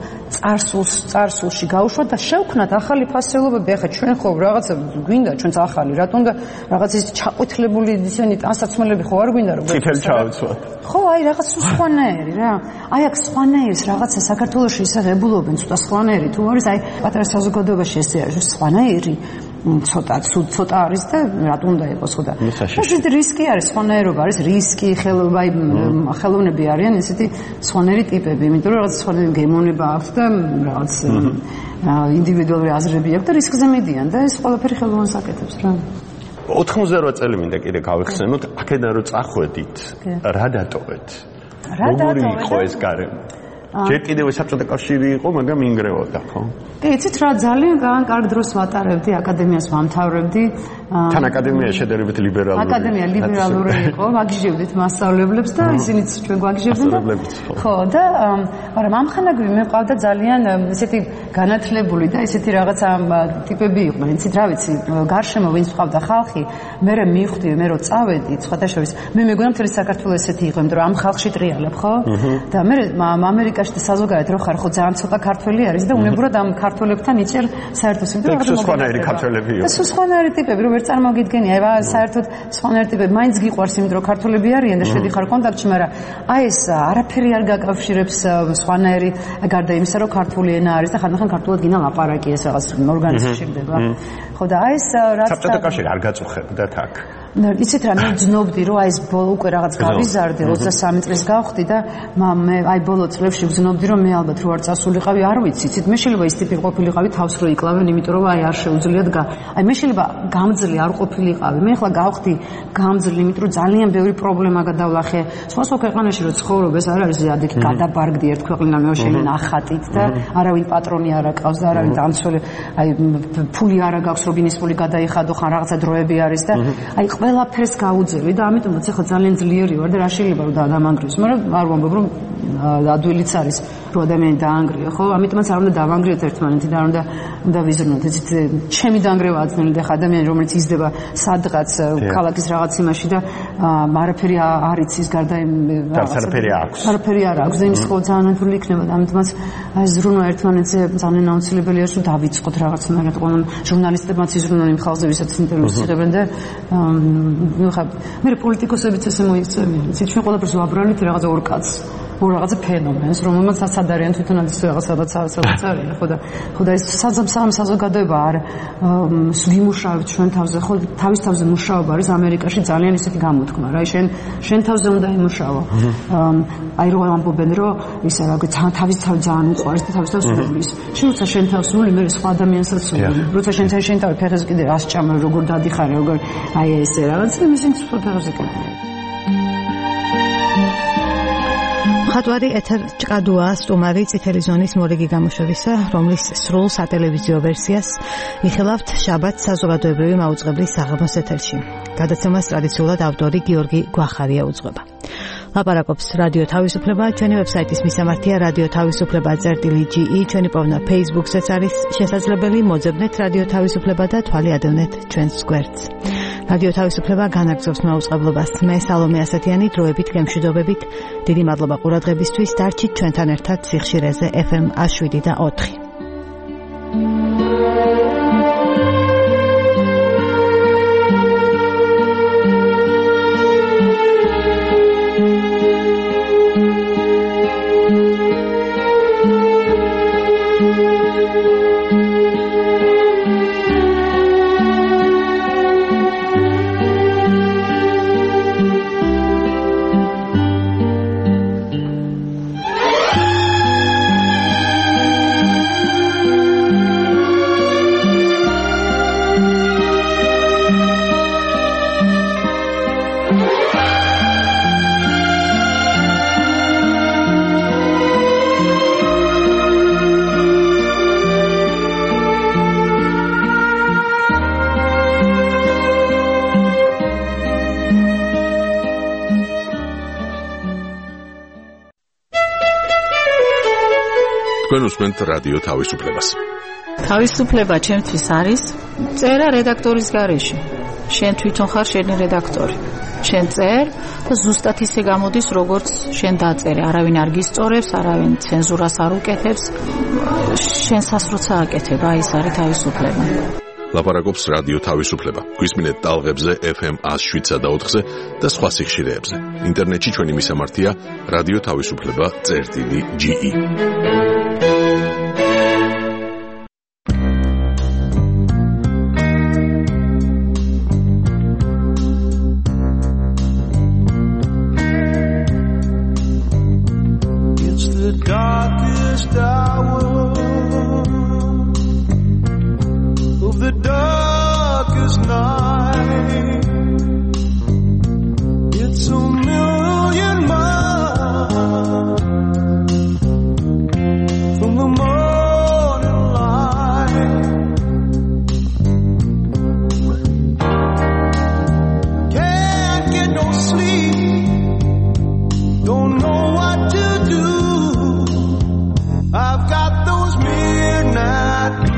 წარსულში გაუშვა და შევქნათ ახალი ფასეულობები ახლა ჩვენ ხო რაღაცა გვინდა ჩვენც ახალი რატომ და რაღაც ის ჩაყვითლებული ისენი ტანსაცმელები ხო არ გვინდა რომ წითელი ჩავიცვათ ხო აი რაღაც სხვანაირი რა აი აქ სხვანაირს რაღაცა საქართველოში ისე ღებულობენ სხვანაირი თუ არის აი პატარა საზოგადოებაში ესე არის სხვანაირი ცოტა არის და რატომ უნდა იყოს ხო და ეს რისკი არის სხვანაირობა არის რისკი ხელოვნები არიან ესეთი სხვანაირი ტიპები იმიტომ რომ რაღაც სხვანაირი გემონება აქვს და რაღაც ინდივიდუალური აზრები აქვს და რისკზე მიდიან და ეს ყველაფერი ხელოვნებას აკეთებს რა 98 წელი მინდა კიდე გავიხსენოთ აქედან რომ წახვედით რა დატოვეთ როგორი იყო ეს გარემო ჯერ კიდევ საბჭოთა კავშირი იყო მაგრამ ინგრეოდა ხო კი იცით რა ძალიან კარგ დროს ვატარებდი აკადემიას ვამთავრებდი თან აკადემია შედარებით ლიბერალური აკადემია ლიბერალური იყო ვაგიჟებდით მასწავლებლებს და ისინიც ჩვენ გვაგიჟებდნენ და ხო და მაგრამ ამხანაგები მე მყავდა ძალიან ესეთი განათლებული და ესეთი რაღაცა ტიპები იყვნენ იცით რა ვიცი გარშემო ვინც მყავდა ხალხი მე მივხვდი მე რო წავედი სხვადასხვა მე მეგონა მთელი საქართველოს ესეთი იყო იმიტომ რომ ამ ხალხში ტრიალებ ხო და მე ამერიკაში და საზოგადოებრივ რო ხარ ხო ძალიან ცოტა ქართველი არის და უნებურად ამ ქართველებთან იჭერ საერთოდ იმიტომ რომ სხვანაირი ქართველები იყო და სხვანაირი ტიპები რომ ვერ წარმოგიდგენია აი საერთოდ სხვანაირი ტიპები მაინც გიყვარს იმიტომ რომ ქართველები არიან და შედიხარ კონტაქტში მაგრამ აი ეს არაფერი არ გაკავშირებს სხვანაირი გარდა იმისა რომ ქართული ენა არის და ხანდახან ქართულად გინდა ლაპარაკი ეს რაღაც ორგანიზმში ხდება ხო და აი ეს რაც საბჭოთა კავშირი არ გაწუხებდათ აქ იცით რა მე ვძნობდი რომ აი ეს ბოლო უკვე რაღაც გავიზარდე 23 წლის გავხდი და მე აი ბოლო წლებში ვძნობდი რომ მე ალბათ რო არ წასულიყავი არ ვიცი იცით მე შეიძლება ის ტიპი ყოფილიყავი თავს რო იკლავენ იმიტომ რომ აი არ შეუძლიათ აი მე შეიძლება გამძლე არ ყოფილიყავი მე ახლა გავხდი გამძლე იმიტომ რომ ძალიან ბევრი პრობლემა გადავლახე სხვა ქვეყანაში რო ცხოვრობ ეს არ არის ზადიქი გადაბარგდი ერთ ქვეყნიდან მეოშელი ნახატით და არავინ პატრონი არ აკავს და არავინ დამცველი აი ფული არ აქვს რობინის ფული გადაიხადო ხან რაღაცა დროები არის და აი ყველაფერს გაუძევი და ამიტომაც ახლა ძალიან ძლიერი ვარ და რა შეიძლება რომ დაამანგრიოს მაგრამ არ ვამბობ რომ ადვილიც არის რომ ადამიანი დაანგრიო ხო ამიტომაც არ უნდა დავანგრიოთ ერთმანეთი და არ უნდა ვიზრუნოთ ესეთ ჩემი დაანგრევა აცნელი და ადამიანი რომელიც იზრდება სადღაც ქალაქის რაღაც იმაში და არაფერი არ იცის გარდა იმ არაფერი არ აქვს და იმის ხო ძალიან ადვილი იქნება და ამიტომაც აი ზრუნვა ერთმანეთზე ძალიან აუცილებელია რომ დავიწყოთ რაღაცნაირად ყველა ჟურნალისტებმაც იზრუნონ იმ ხალხზე ვისაც ინტერვიუს იღებენ და ნუ ხა მე პოლიტიკოსებიც ესე მოიწევიან იცით ჩვენ ყველაფერს ვაბრალით რაღაცა ორ კაცს ორ რაღაცა ფენომენს რომელმაც სად არიან თვითონაც რაღაცადაც არიან ხო და ეს საზოგადოება არ ვიმუშავებთ ჩვენ თავზე ხო თავის თავზე მუშაობა არის ამერიკაში ძალიან ისეთი გამოთქმა რა შენ თავზე უნდა იმუშაო აი რომ ამბობენ რომ ისა რა თავის თავი ძალიან უყვარს და თავის თავს სულის შენ როცა შენ თავს სული მე სხვა ადამიანსაც სული როცა შენ თავი ფეხებს კიდე ასჭამე როგორ დადიხარე როგორ აი ესე რაღაც იმისინც სხვა ფეხებზე კიდე ხატვარი ეთერ ჭკადუა სტუმარი წითელი ზონის მორიგი გამოშვებისა, რომლის სრულ სატელევიზიო ვერსიას იხილავთ შაბათ საზოგადოებრივი მაუწყებლის საღამოს ეთერში. გადაცემას ტრადიციულად ავტორი გიორგი გვახარია უძღვება. ლაპარაკობს რადიო თავისუფლება, ჩვენი ვებსაიტის მისამართია radioთავისუფლება.ge, ჩვენი პოვნა Facebook-ზეც არის შესაძლებელი, მოძებნეთ რადიო თავისუფლება და თვალი ადევნეთ ჩვენს გვერდს. რადიო თავისუფლება განაგრძობს მაუწყებლობას. მე სალომე ასათიანი დროებით გემშვიდობებით. დიდი მადლობა ყურადღებისთვის. დარჩით ჩვენთან ერთად სიხშირეზე FM 7 და 4. თქვენ უსმენთ რადიო თავისუფლებას. თავისუფლება ჩემთვის არის წერა რედაქტორის გარეშე. შენ თვითონ ხარ შენი რედაქტორი. შენ წერ და ზუსტად ისე გამოდის, როგორც შენ დაწერე. არავინ არ გისწორებს, არავინ ცენზურას არ უკეთებს. შენსას როცა აკეთებ, აი ეს არის თავისუფლება. ლაპარაკობს რადიო თავისუფლება. გვისმინეთ ტალღებზე FM 107.4-ზე და სხვა სიხშირეებზე. ინტერნეტში ჩვენი მისამართია radioთავისუფლება.ge. I've got those midnight